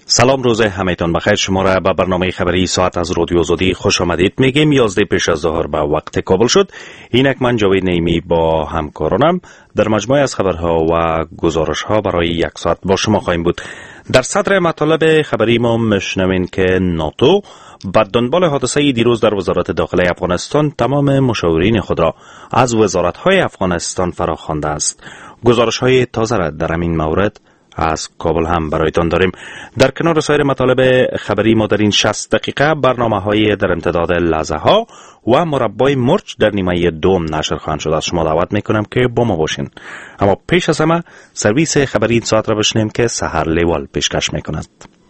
سلام، روز همه‌تان بخیر. شما را به برنامه خبری ساعت از رادیو آزادی خوش آمدید میگیم. 11 پیش از ظهر به وقت کابل شد. اینک من جاوید نعیمی با همکارانم در مجموعه از خبرها و گزارش‌ها برای یک ساعت با شما خواهیم بود. در صدر مطالب خبری ما میشنوین که ناتو به دنبال حادثه دیروز در وزارت داخله افغانستان تمام مشاورین خود را از وزارت‌های افغانستان فراخوانده است. گزارش‌های تازه را در این مورد از کابل هم برایتان داریم. در کنار سایر مطالب خبری ما در این 60 دقیقه برنامه‌های در امتداد لحظه ها و مربای مرچ در نیمه دوم نشر خواهند شد. از شما دعوت میکنم که با ما باشین. اما پیش از همه سرویس خبری این ساعت را بشنیم که سحر لیوال پیشکش میکند.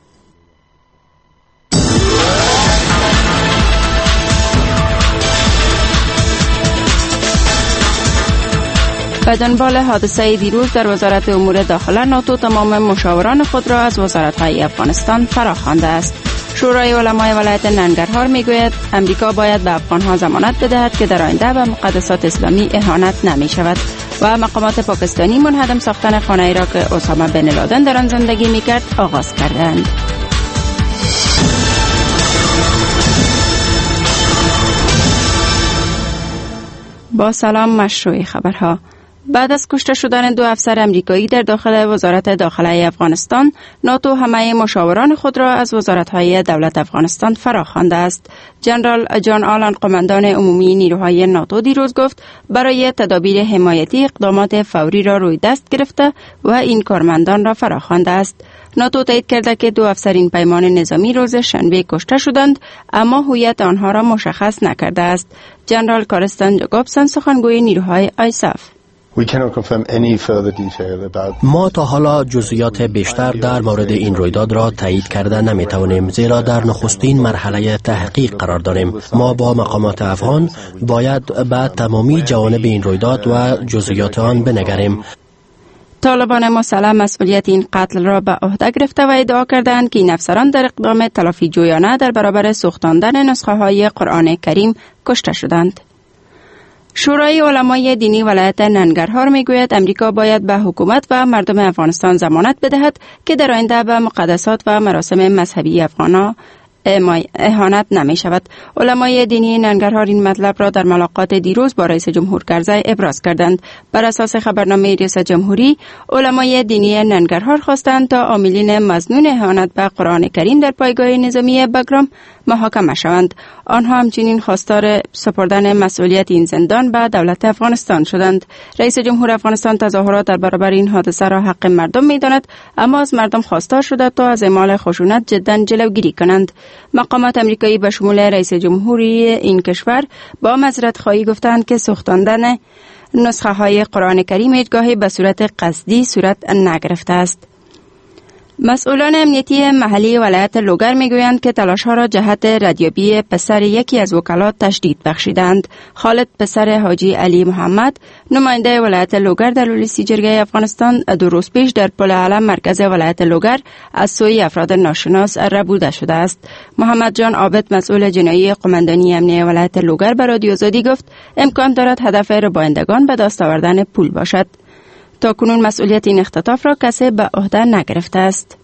به دنبال حادثه دیروز در وزارت امور داخله، ناتو تمام مشاوران خود را از وزارت‌های افغانستان فراخوانده است. شورای علمای ولایت ننگرهار میگوید امریکا باید به افغانها ضمانت بدهد که در آینده به مقدسات اسلامی اهانت نمی شود و مقامات پاکستانی منهدم ساختن خانه‌ای را که اسامه بن لادن در آن زندگی میکرد آغاز کردند. با سلام، مشروع خبرها. بعد از کشته شدن 2 افسر امریکایی در داخل وزارت داخله افغانستان، ناتو همه مشاوران خود را از وزارت‌های دولت افغانستان فراخوانده است. جنرال جان آلن، قماندان عمومی نیروهای ناتو، دیروز گفت برای تدابیر حمایتی اقدامات فوری را روی دست گرفته و این کارمندان را فراخوانده است. ناتو تایید کرده که 2 افسر این پیمان نظامی روز شنبه کشته شدند، اما هویت آنها را مشخص نکرده است. جنرال کارستن جاکوبسن، سخنگوی نیروهای آیساف: ما تا حالا جزئیات بیشتر در مورد این رویداد را تایید کرده نمیتوانیم، زیرا در نخستین مرحله تحقیق قرار داریم. ما با مقامات افغان باید به تمامی جوانب این رویداد و جزئیات آن بنگریم. طالبان مسلح مسئولیت این قتل را به عهده گرفته و ادعا کردند که این افسران در اقدام تلافی جویانه در برابر سوختاندن نسخه های قرآن کریم کشته شدند. شورای علمای دینی ولایت ننگرهار میگوید امریکا باید به حکومت و مردم افغانستان ضمانت بدهد که در آینده به مقدسات و مراسم مذهبی افغانها اهانت نمی شود. علمای دینی ننگرهار این مطلب را در ملاقات دیروز با رئیس جمهور کرزی ابراز کردند. بر اساس خبرنامه ریاست جمهوری، علمای دینی ننگرهار خواستند تا عاملین مظنون اهانت به قرآن کریم در پایگاه نظامی بگرام محاکمه شوند. آنها همچنین خواستار سپردن مسئولیت این زندان به دولت افغانستان شدند. رئیس جمهور افغانستان تظاهرات در برابر این حادثه را حق مردم می‌داند، اما از مردم خواستار شده تا از اعمال خشونت جداً جلوگیری کنند. مقامات امریکایی به شمول رئیس جمهوری این کشور با معذرت خواهی گفتند که سوختاندن نسخه های قرآن کریم هیچگاهی به صورت قصدی صورت نگرفته است. مسئولان امنیتی محلی ولایت لوگر میگویند که تلاش‌ها را جهت ردیابی پسر یکی از وکلات تشدید بخشیدند. خالد پسر حاجی علی محمد، نماینده ولایت لوگر در رئیس جرگه افغانستان، 2 روز پیش در پل علم مرکز ولایت لوگر از سوی افراد ناشناس ربوده شده است. محمد جان عابد، مسئول جنایی قماندانی امنیه ولایت لوگر، به رادیو آزادی گفت امکان دارد هدف ربایندگان به دست آوردن پول باشد. تا کنون مسئولیت این اختطاف را کسی به عهده نگرفته است.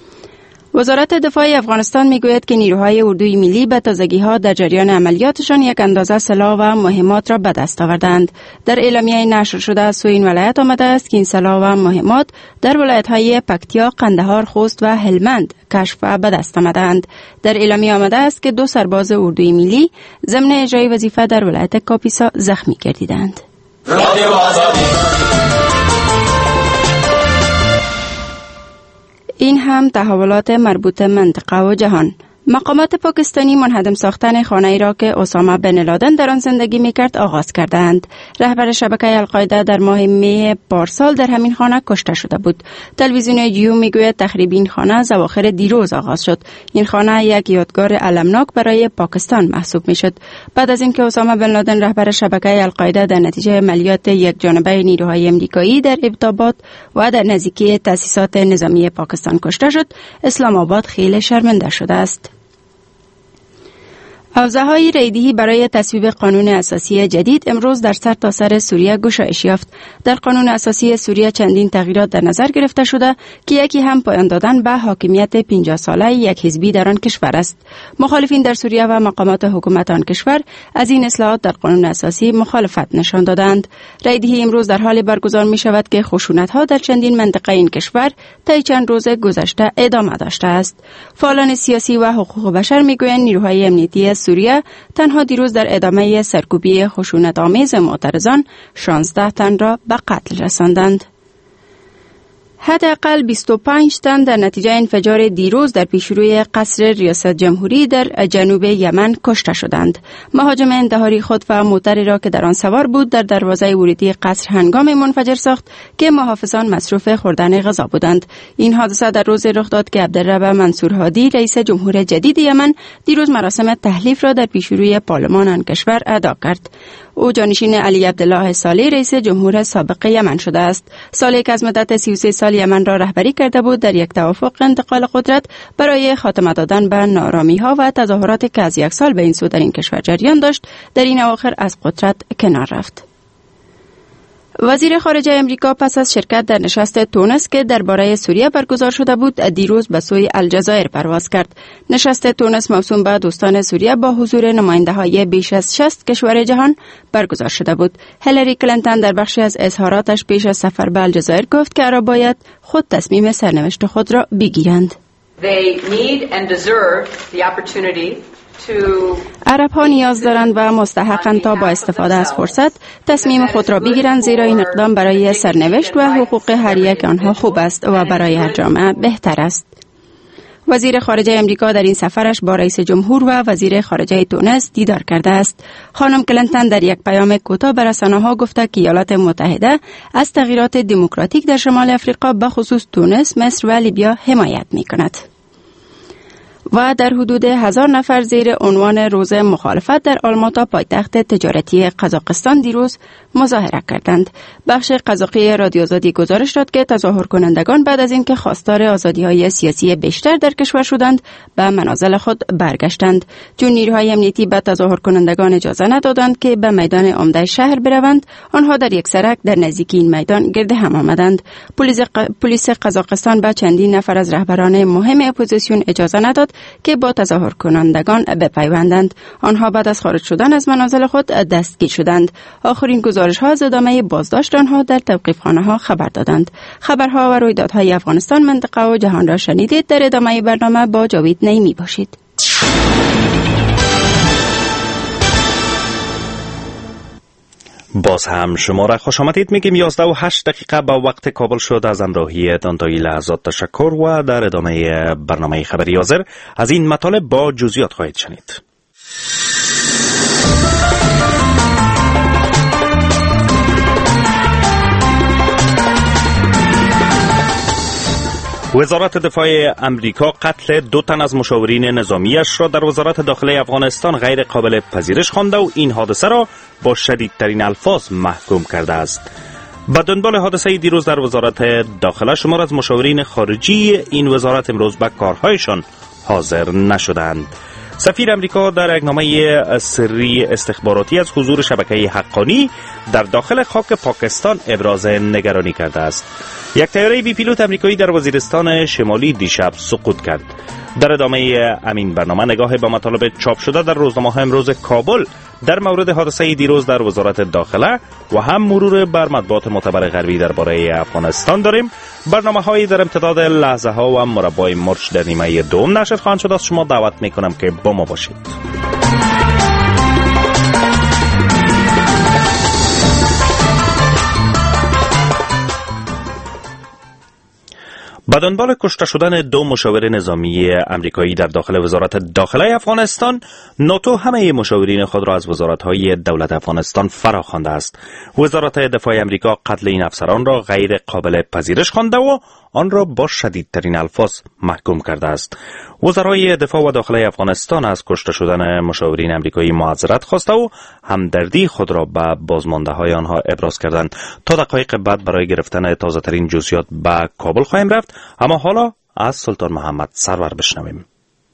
وزارت دفاع افغانستان میگوید که نیروهای اردوی ملی به تازگی‌ها در جریان عملیاتشان یک اندازه سلاح و مهمات را به دست آوردند. در اعلامیه نشر شده از سوی این ولایت آمده است که این سلاح و مهمات در ولایت‌های پکتیا، قندهار، خوست و هلمند کشف و به دست آمدند. در اعلامیه آمده است که 2 سرباز اردوی ملی ضمن اجرای وظیفه در ولایت کاپیسا زخمی گردیدند. این هم تحولات مربوط منطقه و جهان. مقامات پاکستانی منهدم ساختن خانه‌ای را که اسامه بن لادن در آن زندگی می‌کرد آغاز کردند. رهبر شبکه القاعده در ماه می پارسال در همین خانه کشته شده بود. تلویزیون جیو میگوید تخریب این خانه از اواخر دیروز آغاز شد. این خانه یک یادگار علمناک برای پاکستان محسوب میشد. بعد از اینکه اسامه بن لادن رهبر شبکه القاعده در نتیجه عملیات یک جانبه نیروهای امریکایی در ابتابات و در نزدیکی تأسیسات نظامی پاکستان کشته شد، اسلام آباد خیلی شرمنده شده است. حوزه‌های ریدهی برای تصویب قانون اساسی جدید امروز در سرتاسر سوریه گشایش یافت. در قانون اساسی سوریه چندین تغییرات در نظر گرفته شده که یکی هم پایان دادن به حاکمیت 50 ساله یک حزبی در آن کشور است. مخالفین در سوریه و مقامات حکومت آن کشور از این اصلاحات در قانون اساسی مخالفت نشان دادند. ریدهی امروز در حال برگزار می شود که خشونت‌ها در چندین منطقه این کشور طی چند روز گذشته ادامه داشته است. فعالان سیاسی و حقوق بشر میگویند نیروهای امنیتی سوریه تنها دیروز در ادامه سرکوبی خشونت‌آمیز معترضان 16 تن را به قتل رساندند. حداقل 25 تن در نتیجه انفجار دیروز در پیشروی قصر ریاست جمهوری در جنوب یمن کشته شدند. مهاجم انتحاری خود و موتری را که در آن سوار بود در دروازه ورودی قصر هنگام منفجر ساخت که محافظان مصروف خوردن غذا بودند. این حادثه در روز رخ داد که عبدالرب منصور هادی رئیس جمهور جدید یمن دیروز مراسم تحلیف را در پیشروی پارلمان آن کشور ادا کرد. او جانشین علی عبدالله صالح رئیس جمهور سابق یمن شده است. صالح که از مدت 33 سال یمن را رهبری کرده بود در یک توافق انتقال قدرت برای خاتمه دادن به نارامی‌ها و تظاهراتی که از یک سال به این سو در این کشور جریان داشت در این اواخر از قدرت کنار رفت. وزیر خارجه امریکا پس از شرکت در نشست تونس که درباره سوریه برگزار شده بود دیروز به سوی الجزایر پرواز کرد. نشست تونس موسوم به دوستان سوریه با حضور نماینده‌های بیش از 60 کشور جهان برگزار شده بود. هیلاری کلینتون در بخشی از اظهاراتش پیش از سفر به الجزایر گفت که عرب باید خود تصمیم سرنوشت خود را بگیرند. عرب ها نیاز دارند و مستحقند تا با استفاده از فرصت تصمیم خود را بگیرند، زیرا این اقدام برای سرنوشت و حقوق هر یک آنها خوب است و برای هر جامعه بهتر است. وزیر خارجه امریکا در این سفرش با رئیس جمهور و وزیر خارجه تونس دیدار کرده است. خانم کلینتون در یک پیام کوتاه به رسانه‌ها گفته که ایالات متحده از تغییرات دموکراتیک در شمال افریقا به خصوص تونس، مصر و لیبیا حمایت می‌کند. و در حدود 1000 نفر زیر عنوان روز مخالفت در آلماتا پایتخت تجارتی قزاقستان دیروز مظاهره کردند. بخش قزاقی رادیو آزادی گزارش داد که تظاهر کنندگان بعد از اینکه خواستار آزادی‌های سیاسی بیشتر در کشور شدند به منازل خود برگشتند. چون نیروهای امنیتی به تظاهر کنندگان اجازه ندادند که به میدان عمده شهر بروند، آنها در یک سرک در نزدیکی این میدان گرد هم آمدند. پلیس قزاقستان به چندین نفر از رهبران مهم اپوزیسیون اجازه نداد که با تظاهر کنندگان بپیوندند. آنها بعد از خارج شدن از منازل خود دستگیر شدند. آخرین گزارش‌ها از ادامه بازداشت آنها در توقیفخانه‌ها خبر دادند. خبرها و رویدادهای افغانستان، منطقه و جهان را شنیدید. در ادامه برنامه با جاوید نعیمی باشید. باز هم شما را خوش آمدید میگیم. 11:08 به وقت کابل شد. از همراهی تا این لحظات تشکر و در ادامه برنامه خبری حاضر از این مطالب با جزئیات خواهید شنید. وزارت دفاع امریکا قتل 2 تن از مشاورین نظامیش را در وزارت داخله افغانستان غیر قابل پذیرش خوانده و این حادثه را با شدیدترین الفاظ محکوم کرده است. به دنبال حادثه دیروز در وزارت داخله شمار از مشاورین خارجی این وزارت امروز به کارهایشان حاضر نشدند. سفیر امریکا در یک نامه سری استخباراتی از حضور شبکه حقانی در داخل خاک پاکستان ابراز نگرانی کرده است. یک طیاره بی پیلوت امریکایی در وزیرستان شمالی دیشب سقوط کرد. در ادامه همین برنامه نگاه به مطالب چاپ شده در روزنامه‌های امروز کابل در مورد حادثه دیروز در وزارت داخله و هم مرور بر مطبوعات معتبر غربی درباره افغانستان داریم. برنامه‌هایی در امتداد لحظه‌ها و مربع مرچ در نیمه دوم نشر خواهند شد. از شما دعوت می‌کنم که با ما باشید. به دنبال کشته شدن 2 مشاور نظامی امریکایی در داخل وزارت داخله افغانستان، ناتو همه مشاورین خود را از وزارت‌های دولت افغانستان فراخوانده است. وزارت دفاع امریکا قتل این افسران را غیر قابل پذیرش خوانده و آن را با شدیدترین الفاظ محکوم کرده است. وزرای دفاع و داخله افغانستان از کشته شدن مشاورین امریکایی معذرت خواسته و همدردی خود را به بازمانده‌های آنها ابراز کردند. تا دقایق بعد برای گرفتن تازه‌ترین جزئیات به کابل خواهیم رفت، اما حالا از سلطان محمد سرور بشنویم.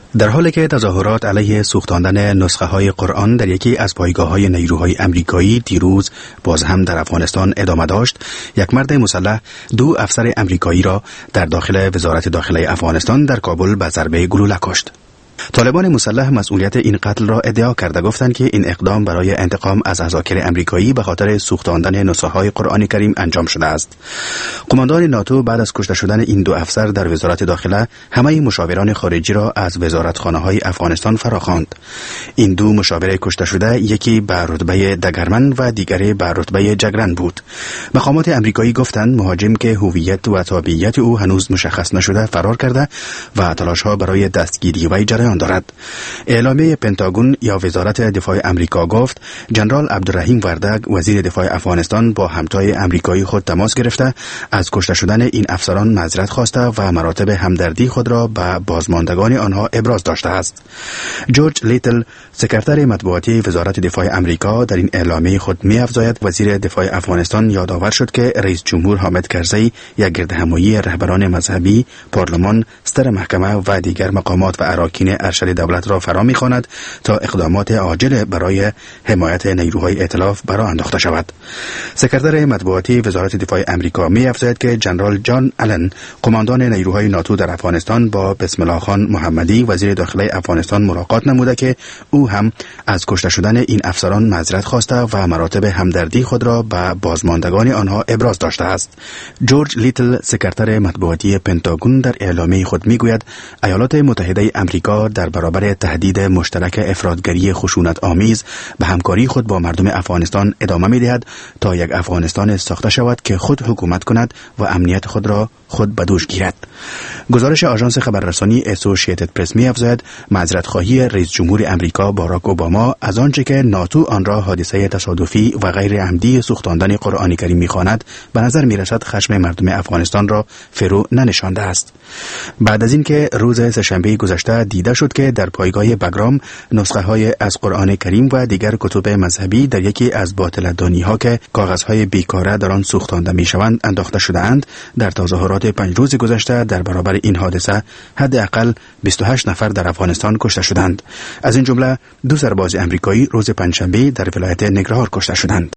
در حالی که تظاهرات علیه سوختاندن نسخه های قرآن در یکی از پایگاه های نیروهای امریکایی دیروز باز هم در افغانستان ادامه داشت، یک مرد مسلح 2 افسر امریکایی را در داخل وزارت داخله افغانستان در کابل به ضربه گلوله کشت. طالبان مسلح مسئولیت این قتل را ادعا کرده، گفتند که این اقدام برای انتقام از عساکر امریکایی به خاطر سوختاندن نسخه های قرآن کریم انجام شده است. قماندان ناتو بعد از کشته شدن این 2 افسر در وزارت داخله همه مشاوران خارجی را از وزارتخانه های افغانستان فراخواند. این 2 مشاور کشته شده، یکی به رتبه دگرمن و دیگری به رتبه جگرن بود. مقامات امریکایی گفتند مهاجم که هویت و تابعیت او هنوز مشخص نشده فرار کرده و تلاش‌ها برای دستگیری وی جریان دارد. اعلامیه پنتاگون یا وزارت دفاع امریکا گفت ژنرال عبدالرحیم وردگ وزیر دفاع افغانستان با همتای امریکایی خود تماس گرفته از کشته شدن این افسران معذرت خواسته و مراتب همدردی خود را به بازماندگان آنها ابراز داشته است. جورج لیتل سکرتر مطبوعاتی وزارت دفاع امریکا در این اعلامیه خود می‌افزاید وزیر دفاع افغانستان یادآور شد که رئیس جمهور حامد کرزی یک گردهمایی رهبران مذهبی، پارلمان، ستر محکمه و دیگر مقامات و اراکین ارشد دولت را فرا می‌خواند تا اقدامات عاجل برای حمایت نیروهای ائتلاف برآ انداخته شود. سکرتر مطبوعاتی وزارت دفاع امریکا می‌افزاید که ژنرال جان آلن قماندان نیروهای ناتو در افغانستان با بسم الله خان محمدی وزیر داخله افغانستان ملاقات نموده که او هم از کشته شدن این افسران معذرت خواسته و مراتب همدردی خود را به بازماندگان آنها ابراز داشته است. جورج لیتل سکرتر مطبوعاتی پنتاگون در اعلامیه خود میگوید ایالات متحده امریکا در برابر تهدید مشترک افراطگری خشونت آمیز به همکاری خود با مردم افغانستان ادامه می‌دهد تا یک افغانستان ساخته شود که خود حکومت کند و امنیت خود را خود به دوش گیرد. گزارش آژانس خبررسانی اسوسییتد پرس می‌افزاید معذرت‌خواهی رئیس جمهور امریکا باراک اوباما از آنچه که ناتو آن را حادثه تصادفی و غیر عمدی سوختاندن قرآن کریم می‌خواند به نظر می‌رسد خشم مردم افغانستان را فرو ننشانده است. بعد از اینکه روز سه‌شنبه گذشته دیده شد که در پایگاه بگرام نسخه‌های از قرآن کریم و دیگر کتب مذهبی در یکی از باطل‌دانی‌ها که کاغذهای بیکاره در آن سوختانده می‌شوند انداخته شده‌اند، در تظاهرات 5 روز گذشته در برابر این حادثه حداقل 28 نفر در افغانستان کشته شدند. از این جمله 2 سرباز امریکایی روز پنجشنبه در ولایت ننگرهار کشته شدند.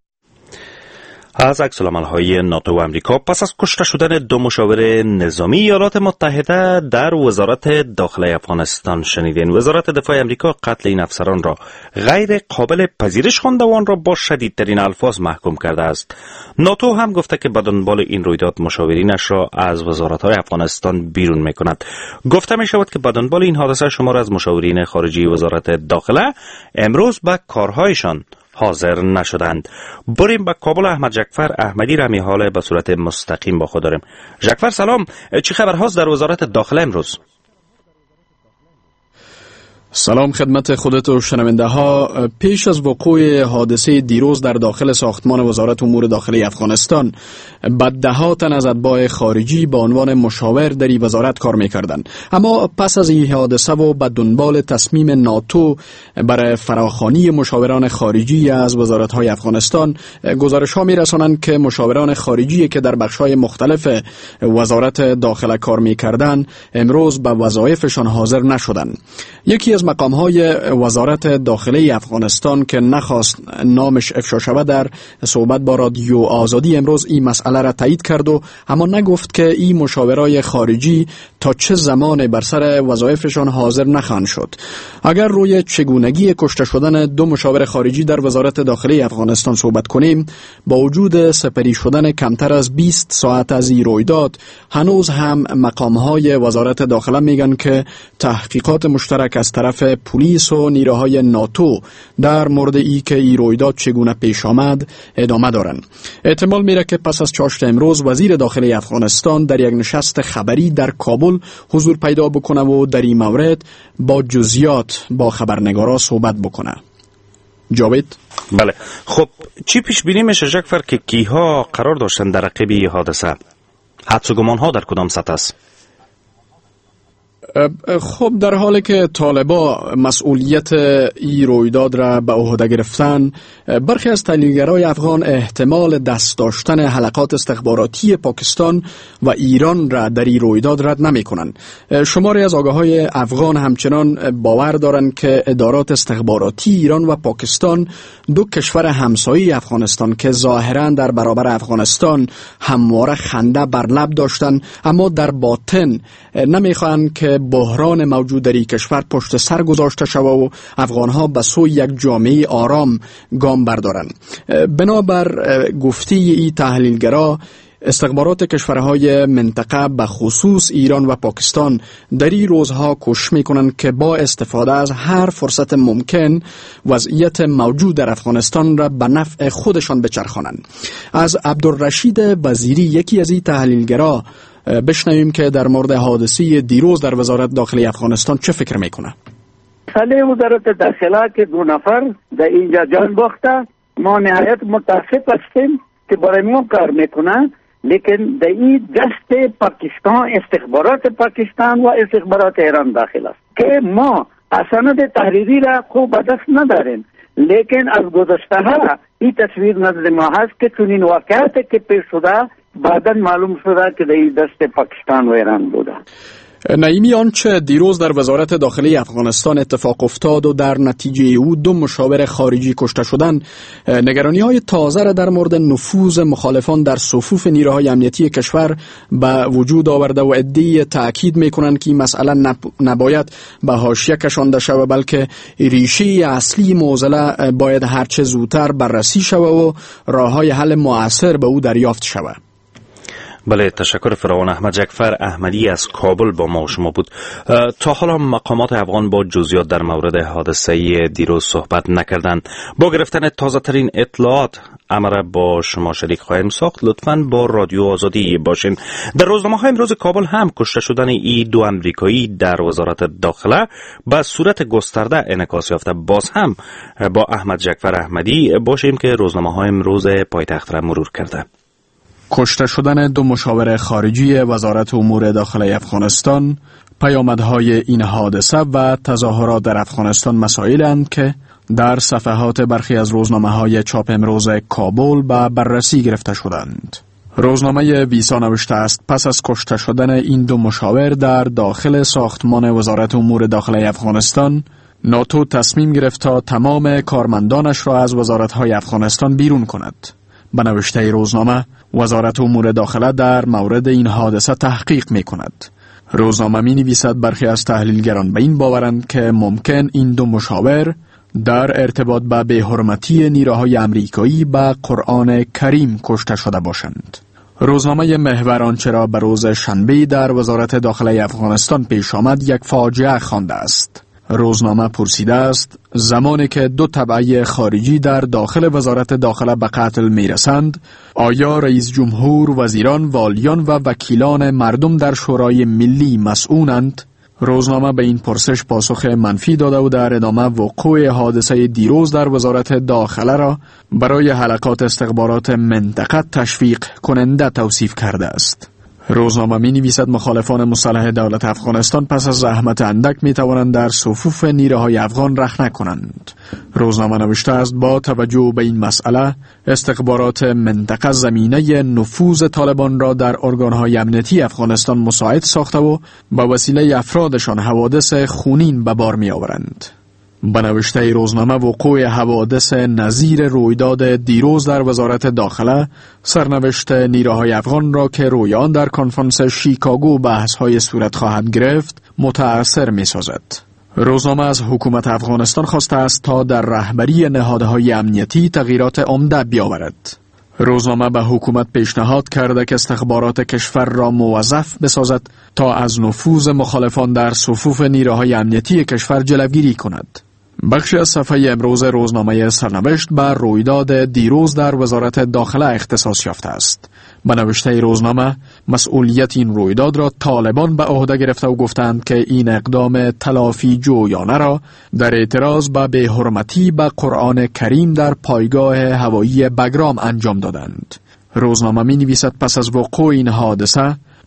از عکس‌العمل‌های ناتو و امریکا پس از کشته شدن 2 مشاور نظامی ایالات متحده در وزارت داخله افغانستان شنیدین. وزارت دفاع امریکا قتل این افسران را غیر قابل پذیرش خوانده و آن را با شدیدترین الفاظ محکوم کرده است. ناتو هم گفته که به دنبال این رویداد مشاورینش را از وزارت‌های افغانستان بیرون می‌کند. گفته می‌شود که به دنبال این حادثه شمار از مشاورین خارجی وزارت داخله امروز به کارهایشان حاضر نشدند. بریم به کابل. احمد جعفر احمدی را حال به صورت مستقیم با خود داریم. جعفر سلام، چه خبر هاست در وزارت داخله امروز؟ سلام خدمت خودت و شنونده ها. پیش از وقوع حادثه دیروز در داخل ساختمان وزارت امور داخلی افغانستان، دهها تن از اتباع خارجی با عنوان مشاور در این وزارت کار میکردند. اما پس از این حادثه و به دنبال تصمیم ناتو برای فراخوانی مشاوران خارجی از وزارت های افغانستان، گزارش ها میرسانند که مشاوران خارجی که در بخش های مختلف وزارت داخله کار میکردند امروز به وظایفشان حاضر نشدند. یکی از مقام های وزارت داخلی افغانستان که نخواست نامش افشا شود در صحبت با رادیو آزادی امروز این مسئله را تایید کرد و اما نگفت که این مشاورای خارجی تا چه زمان بر سر وظایفشان حاضر نخواهند شد. اگر روی چگونگی کشته شدن 2 مشاور خارجی در وزارت داخلی افغانستان صحبت کنیم، با وجود سپری شدن کمتر از 20 ساعت از این رویداد، هنوز هم مقام های وزارت داخله میگن که تحقیقات مشترک از طرف پلیس و نیروهای ناتو در مورد ای که این رویداد چگونه پیش آمد ادامه دارند. احتمال میره که پس از چاشت امروز وزیر داخلی افغانستان در یک نشست خبری در کابل حضور پیدا بکنه و در این مورد با جزئیات با خبرنگارا صحبت بکنه. جاوید؟ بله، خب چی پیش بینی میشه جعفر که کیها قرار داشتن در رقیب حادثه؟ حدس و گمان ها در کدام سطح است؟ خب در حالی که طالبا مسئولیت این رویداد را به عهده گرفتن، برخی از تحلیلگرای افغان احتمال دست داشتن حلقات استخباراتی پاکستان و ایران را در این رویداد رد نمی کنند. شماری از آگاهای افغان همچنان باور دارند که ادارات استخباراتی ایران و پاکستان، دو کشور همسایه افغانستان که ظاهرا در برابر افغانستان همواره خنده بر لب داشتند، اما در باطن نمیخواهند که بحران موجود در این کشور پشت سر گذاشته شود و افغانها به سوی یک جامعه آرام گام بردارند. بنابر گفته این تحلیلگرا، استخبارات کشورهای منطقه به خصوص ایران و پاکستان در این روزها کوشش میکنند که با استفاده از هر فرصت ممکن وضعیت موجود در افغانستان را به نفع خودشان بچرخانند. از عبدالرشید وزیری، یکی از این تحلیلگرا، بشنویم که در مورد حادثه دیروز در وزارت داخلی افغانستان چه فکر میکنه. مسئله وزارت داخله که 2 نفر در اینجا جان باخته، ما نهایت متاسف هستیم که برای ما کار میکنن، لیکن در این دست پاکستان، استخبارات پاکستان و استخبارات ایران داخل است که ما اسناد تحریری را خوب به دست نداریم، لیکن از گذشته ها این تصویر نزد ما هست که چنین واقعاتی که پیش شده بعداً معلوم شده که در این دست پاکستان و ایران بوده. نعیمی، آنچه دیروز در وزارت داخلی افغانستان اتفاق افتاد و در نتیجه او 2 مشاور خارجی کشته شدند، نگرانی های تازه را در مورد نفوذ مخالفان در صفوف نیروهای امنیتی کشور به وجود آورده و عده‌ای تأکید میکنند که این مسئله نباید به حاشیه کشانده شود، بلکه ریشه اصلی معضله باید هرچه زودتر بررسی شود و راههای حل مؤثر به او دریافت شود. بله، تشکر فراوان. احمد جعفر احمدی از کابل با ما و شما بود. تا حالا مقامات افغان با جزئیات در مورد حادثه دیروز صحبت نکردند. با گرفتن تازه ترین اطلاعات امر با شما شریک خواهیم ساخت. لطفاً با رادیو آزادی باشین. در روزنامه های امروز کابل هم کشته شدن این 2 امریکایی در وزارت داخله به صورت گسترده انعکاس یافته. باز هم با احمد جعفر احمدی باشیم که روزنامه های امروز پایتخت را مرور کرده. کشته شدن 2 مشاور خارجی وزارت امور داخلی افغانستان پیامدهای این حادثه و تظاهرات در افغانستان مسائلند که در صفحات برخی از روزنامه‌های چاپ امروز کابل به بررسی گرفته شدند. روزنامه ویسا نوشته است پس از کشته شدن این 2 مشاور در داخل ساختمان وزارت امور داخلی افغانستان، ناتو تصمیم گرفت تا تمام کارمندانش را از وزارت‌های افغانستان بیرون کند. به نوشته روزنامه، وزارت امور داخله در مورد این حادثه تحقیق می کند. روزنامه می نویسد برخی از تحلیلگران به این باورند که ممکن این 2 مشاور در ارتباط به بی‌حرمتی نیروهای امریکایی به قرآن کریم کشته شده باشند. روزنامه محور آنچه را به روز شنبه در وزارت داخله افغانستان پیش آمد یک فاجعه خوانده است. روزنامه پرسیده است زمانی که 2 تبعه خارجی در داخل وزارت داخله به قتل میرسند، آیا رئیس جمهور، وزیران، والیان و وکیلان مردم در شورای ملی مسئولند؟ روزنامه به این پرسش پاسخ منفی داده و در ادامه وقوع حادثه دیروز در وزارت داخله را برای حلقات استخبارات منطقه تشویق کننده توصیف کرده است. روزنامه می نویسد مخالفان مسلح دولت افغانستان پس از زحمت اندک می توانند در صفوف نیروهای افغان رخنه کنند. روزنامه نوشته است با توجه به این مسئله، استخبارات منطقه زمینه نفوذ طالبان را در ارگانهای امنیتی افغانستان مساعد ساخته و با وسیله افرادشان حوادث خونین به بار می آورند. به نوشته روزنامه وقوع حوادث نظیر رویداد دیروز در وزارت داخله سرنوشت نیروهای افغان را که رویان در کنفرانس شیکاگو بحث‌های صورت خواهد گرفت متأثر می‌سازد. روزنامه از حکومت افغانستان خواسته است تا در رهبری نهادهای امنیتی تغییرات عمده بیاورد. روزنامه به حکومت پیشنهاد کرده که استخبارات کشور را موظف بسازد تا از نفوذ مخالفان در صفوف نیروهای امنیتی کشور جلوگیری کند. بخشی از صفحه امروز روزنامه سرنوشت بر رویداد دیروز در وزارت داخله اختصاص یافته است. به نوشته روزنامه، مسئولیت این رویداد را طالبان به عهده گرفته و گفتند که این اقدام تلافی جویانه را در اعتراض به بی‌حرمتی به قرآن کریم در پایگاه هوایی بگرام انجام دادند. روزنامه می نویسد پس از وقوع این حادثه،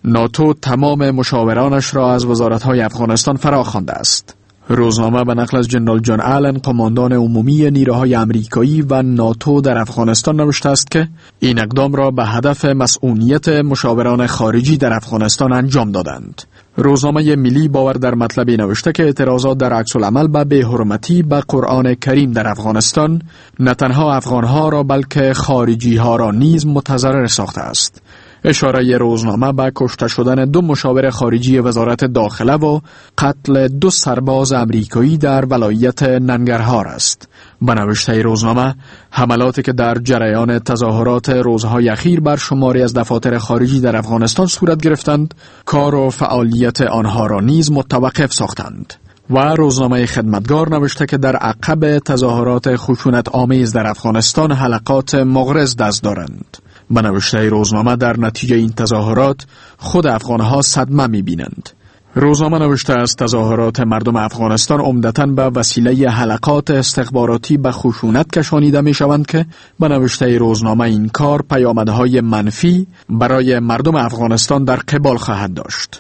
ناتو تمام مشاورانش را از وزارت‌های افغانستان فراخوانده است. روزنامه به نقل از جنرال جان آلن، قماندان عمومی نیروهای امریکایی و ناتو در افغانستان نوشته است که این اقدام را به هدف مسئولیت مشاوران خارجی در افغانستان انجام دادند. روزنامه ملی باور در مطلبی نوشته که اعتراضات در عکس العمل به بی‌حرمتی به قرآن کریم در افغانستان نه تنها افغانها را بلکه خارجی ها را نیز متضرر ساخته است. اشاره روزنامه به کشته شدن 2 مشاور خارجی وزارت داخله و قتل 2 سرباز امریکایی در ولایت ننگرهار است. به نوشته روزنامه، حملاتی که در جریان تظاهرات روزهای اخیر بر شماری از دفاتر خارجی در افغانستان صورت گرفتند، کار و فعالیت آنها را نیز متوقف ساختند. و روزنامه خدمتگار نوشته که در عقب تظاهرات خشونت آمیز در افغانستان حلقات مغرض دست دارند. به نوشته روزنامه، در نتیجه این تظاهرات خود افغانها صدمه می‌بینند. روزنامه نوشته است تظاهرات مردم افغانستان عمدتاً به وسیله حلقات استخباراتی به خشونت کشانیده می‌شوند که به نوشته روزنامه این کار پیامدهای منفی برای مردم افغانستان در قبال خواهد داشت.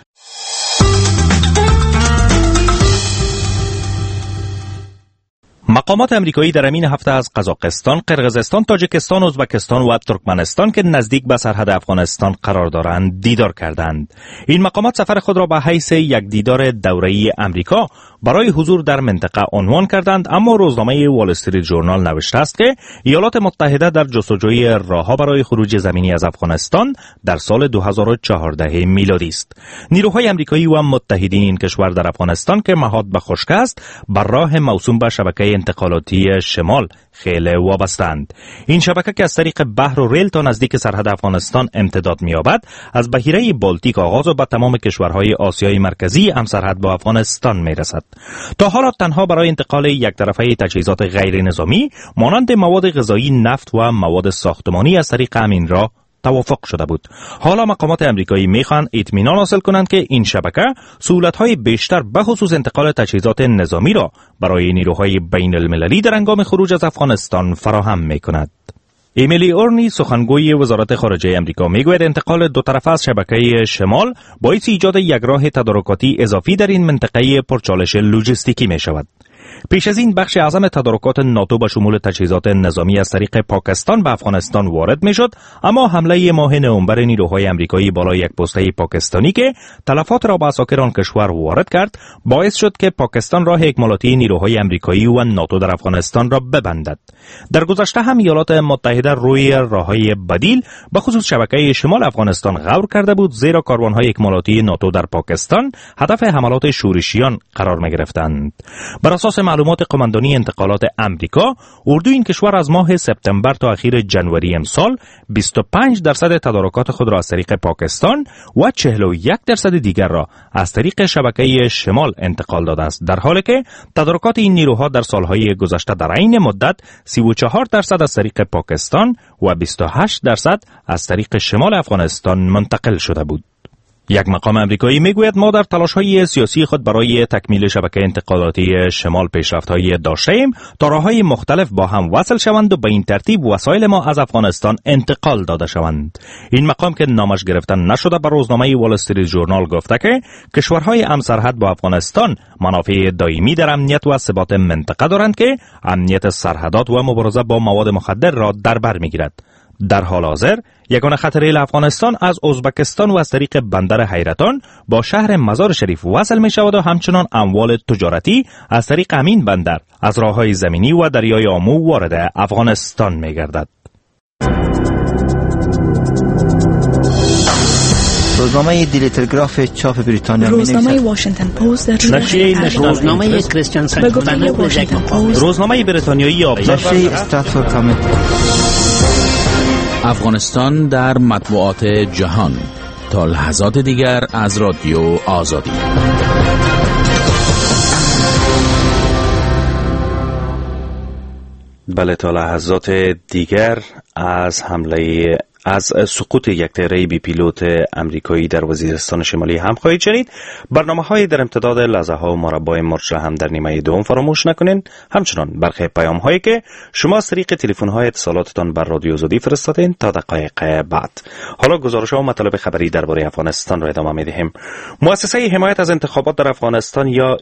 مقامات امریکایی در همین هفته از قزاقستان، قرقیزستان، تاجیکستان، ازبکستان و ترکمنستان که نزدیک به سرحد افغانستان قرار دارند دیدار کردند. این مقامات سفر خود را به حیث یک دیدار دوره‌ای امریکا برای حضور در منطقه عنوان کردند، اما روزنامه وال استریت ژورنال نوشته است که ایالات متحده در جستجوی راهها برای خروج زمینی از افغانستان در سال 2014 میلادی است. نیروهای امریکایی و متحدین این کشور در افغانستان که مهاد به خشک است، بر راه موسوم به شبکه انتقالاتی شمال خیلی وابستند. این شبکه که از طریق بحر و ریل تا نزدیک سرحد افغانستان امتداد می‌یابد، از بحیره بالتیک آغاز و به تمام کشورهای آسیای مرکزی هم سرحد با افغانستان می‌رسد. تا حالا تنها برای انتقال یک طرفه تجهیزات غیر نظامی مانند مواد غذایی، نفت و مواد ساختمانی از طریق همین راه توافق شده بود. حالا مقامات امریکایی میخوان اطمینان حاصل کنند که این شبکه سهولت‌های بیشتر به خصوص انتقال تجهیزات نظامی را برای نیروهای بین المللی در هنگام خروج از افغانستان فراهم میکند. ایمیلی اورنی، سخنگوی وزارت خارجه امریکا، میگوید انتقال 2 طرفه از شبکه شمال باعث ایجاد یک راه تدارکاتی اضافی در این منطقه پرچالش لوجستیکی می شود. پیش از این بخش اعظم تدارکات ناتو به شمول تجهیزات نظامی از طریق پاکستان به افغانستان وارد می شد، اما حمله ماه نوامبر نیروهای امریکایی بالای یک پسته پاکستانی که تلفات را به اساکر آن کشور وارد کرد باعث شد که پاکستان راه اکمالاتی نیروهای امریکایی و ناتو در افغانستان را ببندد. در گذشته هم ایالات متحده روی راههای بدیل به خصوص شبکه شمال افغانستان غور کرده بود، زیرا کاروانهای اکمالاتی ناتو در پاکستان هدف حملات شورشیان قرار می گرفتند. بر اساس معلومات قماندانی انتقالات امریکا، اردو این کشور از ماه سپتامبر تا اخیر جنوری امسال 25% تدارکات خود را از طریق پاکستان و 41% دیگر را از طریق شبکه شمال انتقال داده است، در حالی که تدارکات این نیروها در سالهای گذشته در این مدت 34% از طریق پاکستان و 28% از طریق شمال افغانستان منتقل شده بود. یک مقام امریکایی میگوید ما در تلاش‌های سیاسی خود برای تکمیل شبکه انتقالاتی شمال پیشرفت‌هایی داشتیم تا راه‌های مختلف با هم وصل شوند و به این ترتیب وسایل ما از افغانستان انتقال داده شوند. این مقام که نامش گرفتن نشده به روزنامه وال استریت ژورنال گفته که کشورهای همسرحد با افغانستان منافع دائمی در امنیت و ثبات منطقه دارند که امنیت سرحدات و مبارزه با مواد مخدر را در بر می‌گیرد. در حال حاضر یگانه خط ریل افغانستان از ازبکستان و از طریق بندر حیرتان با شهر مزار شریف وصل می شود و همچنان اموال تجارتی از طریق همین بندر از راههای زمینی و دریای آمو وارد افغانستان می گردد. روزنامه دیلی تلگراف چاپ بریتانیا روزنامه واشنگتن پست روزنامه کریستیان سنت روزنامه بریتانیایی نشریه استراتفورد کامنت. افغانستان در مطبوعات جهان تا لحظات دیگر از رادیو آزادی. بله، تا لحظات دیگر از حمله از سقوط یک طیاره بی پیلوت امریکایی در وزیرستان شمالی هم خواهید شنید. برنامه‌های در امتداد لحظه‌ها و مربع مرج را هم در نیمه دوم فراموش نکنین. همچنان برخی پیام‌هایی که شما از طریق تلفن‌های اتصالاتتان بر رادیو آزادی فرستادین تا دقایق بعد. حالا گزارش‌ها و مطالب خبری درباره افغانستان را ادامه می‌دهیم. مؤسسه حمایت از انتخابات در افغانستان یا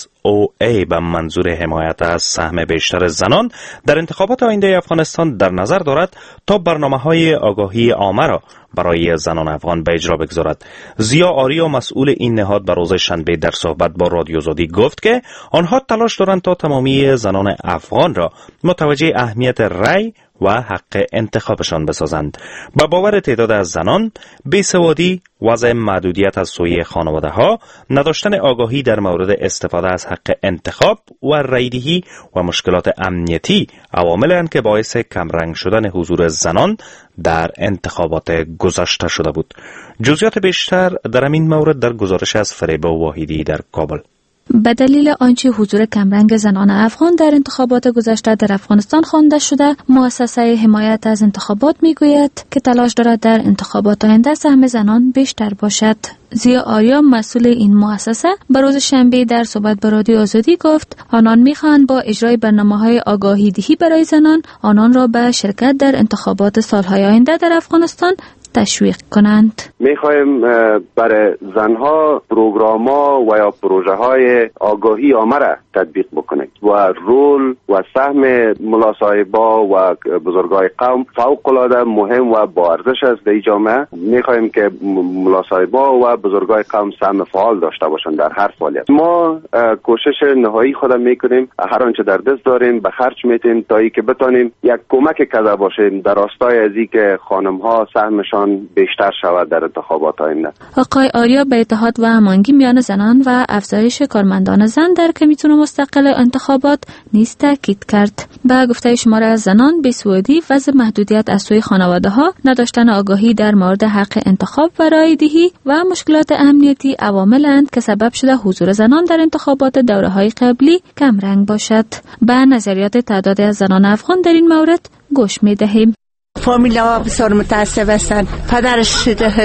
ESOA به منظور حمایت از سهم بیشتر زنان در انتخابات آینده افغانستان در نظر دارد تا برنامه‌های آگاهی عامه را برای زنان افغان به اجرا بگذارد. ضیا آریا مسئول این نهاد به روز شنبه در صحبت با رادیو آزادی گفت که آنها تلاش دارند تا تمامی زنان افغان را متوجه اهمیت رأی و حق انتخابشان بسازند. با باور تعداد از زنان، بیسوادی، وضع محدودیت از سوی خانواده ها، نداشتن آگاهی در مورد استفاده از حق انتخاب و رأیدهی و مشکلات امنیتی عواملند که باعث کمرنگ شدن حضور زنان در انتخابات گذشته شده بود. جزئیات بیشتر در این مورد در گزارش از فریبا واحدی در کابل. به دلیل آنچه حضور کمرنگ زنان افغان در انتخابات گذشته در افغانستان خوانده شده، مؤسسه حمایت از انتخابات میگوید که تلاش دارد در انتخابات آینده سهم زنان بیشتر باشد. ضیا آریا مسئول این مؤسسه به روز شنبه در صحبت با رادیو آزادی گفت آنان میخواهند با اجرای برنامه‌های آگاهی دهی برای زنان آنان را به شرکت در انتخابات سالهای آینده در افغانستان تشویق کنند. میخوایم برای زنها پروگرام‌ها و یا پروژه‌های آگاهی عامه را تطبیق بکنیم و رول و سهم ملاصاحبا و بزرگای قوم فوق‌العاده مهم و با ارزش است در جامعه. میخوایم که ملاصاحبا و بزرگای قوم سهم فعال داشته باشند در هر فعالیت. ما کوشش نهایی خود میکنیم، هر آنچه در دست داریم به خرج میتیم تا اینکه بتونیم یک کمک کرده باشیم در راستای از اینکه خانم‌ها سهمشان بیشتر شود در انتخابات آینده. آقای آریا به اتحاد و هماهنگی میان زنان و افزایش کارمندان زن در کمیتون مستقل انتخابات نیز تاکید کرد. به گفته شماره از زنان، بیسوادی، وضع محدودیت از سوی خانواده‌ها، نداشتن آگاهی در مورد حق انتخاب و رأی‌دهی و مشکلات امنیتی عواملند که سبب شده حضور زنان در انتخابات دوره‌های قبلی کمرنگ باشد. به نظریات تعدادی از زنان افغان در این مورد گوش می‌دهیم. فامیل‌ها بسیار متاسف هستند. پدرش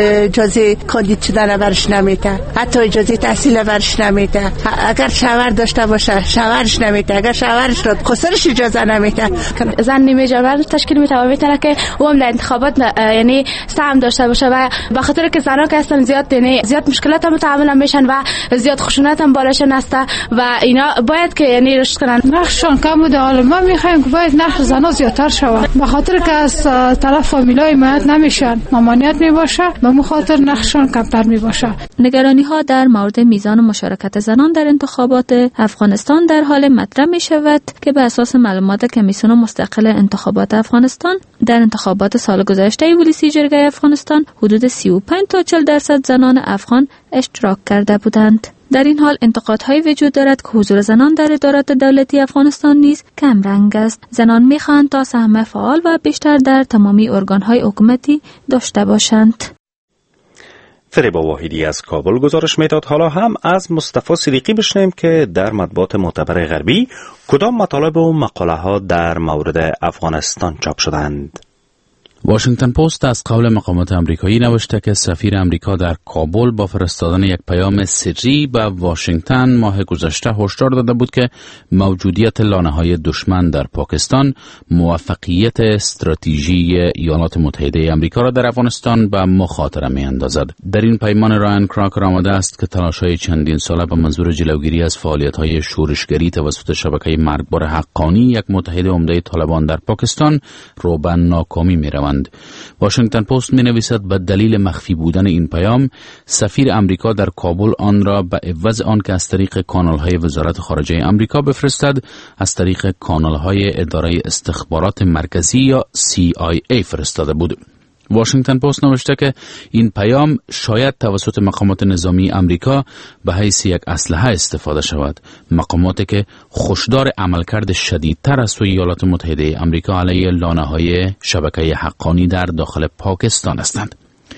اجازه کاندید شدن برش نمیده، حتی اجازه تحصیل برش نمیده. اگر شوهر داشته باشه شوهرش نمیده، اگر شوهرش را خسرش اجازه نمیده. زن نیمه جامعه تشکیل میتونه که او هم در انتخابات یعنی سهم داشته باشه و به خاطر که زنان که هستن زیاد مشکلات هم متحمل میشن و زیاد خشونت هم بالاشون هست و اینا باید که یعنی رشد کنن. نقششون کم بوده، حالا ما میخوایم که باید نقش زنان زیادتر شود به خاطر که از طرف فامیلای حمایت نمیشن، ممانعت میباشه، به مخاطر نقششون کمتر میباشه. نگرانی ها در مورد میزان مشارکت زنان در انتخابات افغانستان در حال مطرح می شود که به اساس معلومات کمیسیون مستقل انتخابات افغانستان در انتخابات سال گذشته ولیسی جرگه افغانستان حدود 35 تا 40% زنان افغان اشتراک کرده بودند. در این حال انتقادهایی وجود دارد که حضور زنان در ادارات دولتی افغانستان نیز کم رنگ است. زنان می‌خواهند تا سهم فعال و بیشتر در تمامی ارگان‌های حکومتی داشته باشند. فریبا واحدی از کابل گزارش میداد. حالا هم از مصطفی صدیقی بشنویم که در مطبوعات معتبر غربی کدام مطالب و مقاله‌ها در مورد افغانستان چاپ شدند. واشنگتن پست از قول مقامات امریکایی نوشته که سفیر امریکا در کابل با فرستادن یک پیام سری به واشنگتن ماه گذشته هشدار داده بود که موجودیت لانه‌های دشمن در پاکستان موفقیت استراتژی ایالات متحده امریکا را در افغانستان به مخاطره می‌اندازد. در این پیمان رایان کراکر آمده است که تلاش‌های چندین ساله به منظور جلوگیری از فعالیت‌های شورشگری توسط شبکه مرگبار حقانی یک متحد عمده طالبان در پاکستان رو به ناکامی می‌روند. واشنگتن پست می نویسد به دلیل مخفی بودن این پیام سفیر امریکا در کابل آن را به عوض آن که از طریق کانال‌های وزارت خارجه امریکا بفرستد از طریق کانال‌های اداره استخبارات مرکزی یا CIA فرستاده بود. واشنگتن پست نوشته که این پیام شاید توسط مقامات نظامی امریکا به حیث یک اسلحه استفاده شود، مقاماتی که خوشدار عملکرد شدیدتر از سوی ایالات متحده امریکا علیه لانه‌های شبکه حقانی در داخل پاکستان هستند.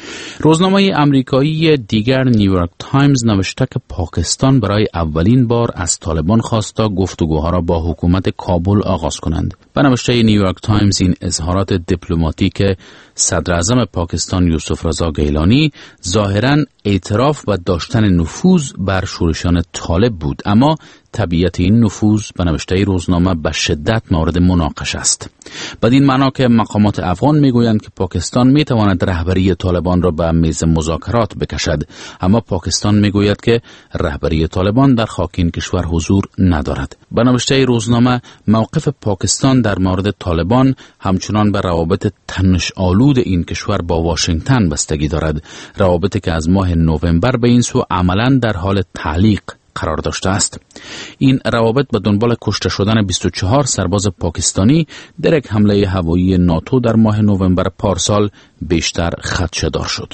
روزنامه آمریکایی دیگر نیویورک تایمز نوشته که پاکستان برای اولین بار از طالبان خواسته گفتگوها را با حکومت کابل آغاز کنند. به نوشته نیویورک تایمز این اظهارات دیپلماتیک صدر اعظم پاکستان یوسف رضا گیلانی ظاهراً اعتراف و داشتن نفوذ بر شورشیان طالب بود، اما طبیعت این نفوذ به نوشته روزنامه به شدت مورد مناقشه است. بدین معنا که مقامات افغان میگویند که پاکستان میتواند رهبری طالبان را به میز مذاکرات بکشد، اما پاکستان میگوید که رهبری طالبان در خاک این کشور حضور ندارد. به نوشته روزنامه موقف پاکستان در مورد طالبان همچنان به روابط تنش‌آلود این کشور با واشنگتن بستگی دارد، روابطی که از ماه نوامبر به این سو عملاً در حال تعلیق قرار داشته است. این روابط به دنبال کشته شدن 24 سرباز پاکستانی در یک حمله هوایی ناتو در ماه نوامبر پارسال بیشتر خدشه‌دار شد.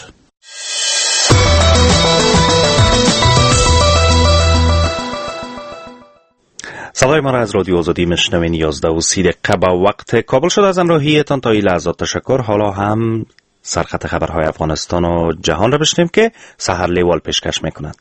صدای ما را از رادیو آزادی میشنوین. 11:30 به وقت کابل شد. از همراهیتان تا این لحظات تشکر. حالا هم سرخط خبرهای افغانستان و جهان را بشنویم که سحر لیوال پیشکش میکند.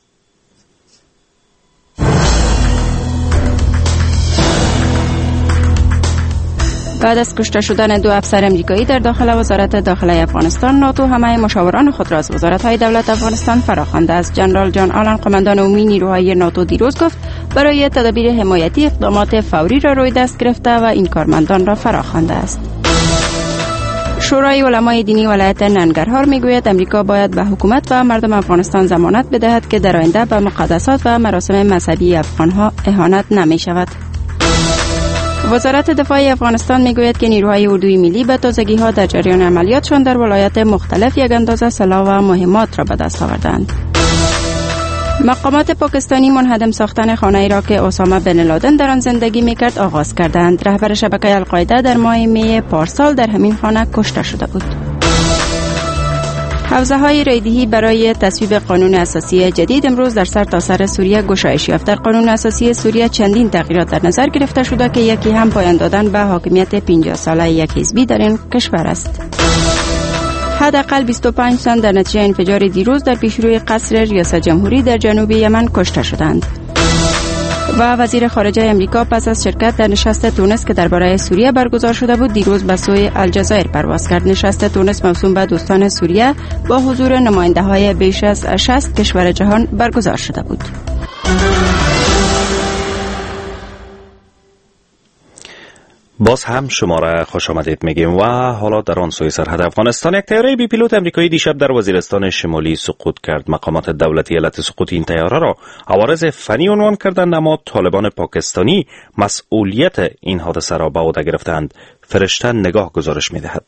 بعد از کشته شدن 2 افسر امریکایی در داخل وزارت داخلی افغانستان، ناتو همه مشاوران خود را از وزارت‌های دولت افغانستان فراخوانده است. جنرال جان آلن، قماندان عمومی نیروهای ناتو، دیروز گفت برای تدابیر حمایتی اقدامات فوری را روی دست گرفته و این کارمندان را فراخوانده است. شورای علمای دینی ولایت ننگرهار میگوید امریکا باید به حکومت و مردم افغانستان ضمانت بدهد که در آینده به مقدسات و مراسم مذهبی افغانها اهانت نمی شود. وزارت دفاع افغانستان میگوید که نیروهای اردوی ملی به تازگی‌ها در جریان عملیاتشان در ولایات مختلف یک اندازه سلاح و مهمات را به دست آوردند. مقامات پاکستانی منهدم ساختن خانه‌ای را که اسامه بن لادن در آن زندگی میکرد آغاز کردند. رهبر شبکه القاعده در ماه می پارسال در همین خانه کشته شده بود. حوزه‌های رایدهی برای تصویب قانون اساسی جدید امروز در سرتاسر سوریه گشایش یافت. در قانون اساسی سوریه چندین تغییرات در نظر گرفته شده که یکی هم پایان دادن به حاکمیت 50 ساله یک حزبی در این کشور است. حداقل 25 تن در نتیجه انفجار دیروز در پیشروی قصر ریاست جمهوری در جنوب یمن کشته شدند. و وزیر خارجه امریکا پس از شرکت در نشست تونس که درباره سوریه برگزار شده بود، دیروز به سوی الجزایر پرواز کرد. نشست تونس موسوم به دوستان سوریه با حضور نماینده‌های بیش از 60 کشور جهان برگزار شده بود. باز هم شما را خوش آمدید میگیم و حالا در آن سوی سرحد افغانستان یک طیاره بی پیلوت امریکایی دیشب در وزیرستان شمالی سقوط کرد. مقامات دولتی علت سقوط این طیاره را عوارض فنی عنوان کردند، اما طالبان پاکستانی مسئولیت این حادثه را به عهده گرفتند. فرشته نگاه گزارش میدهد.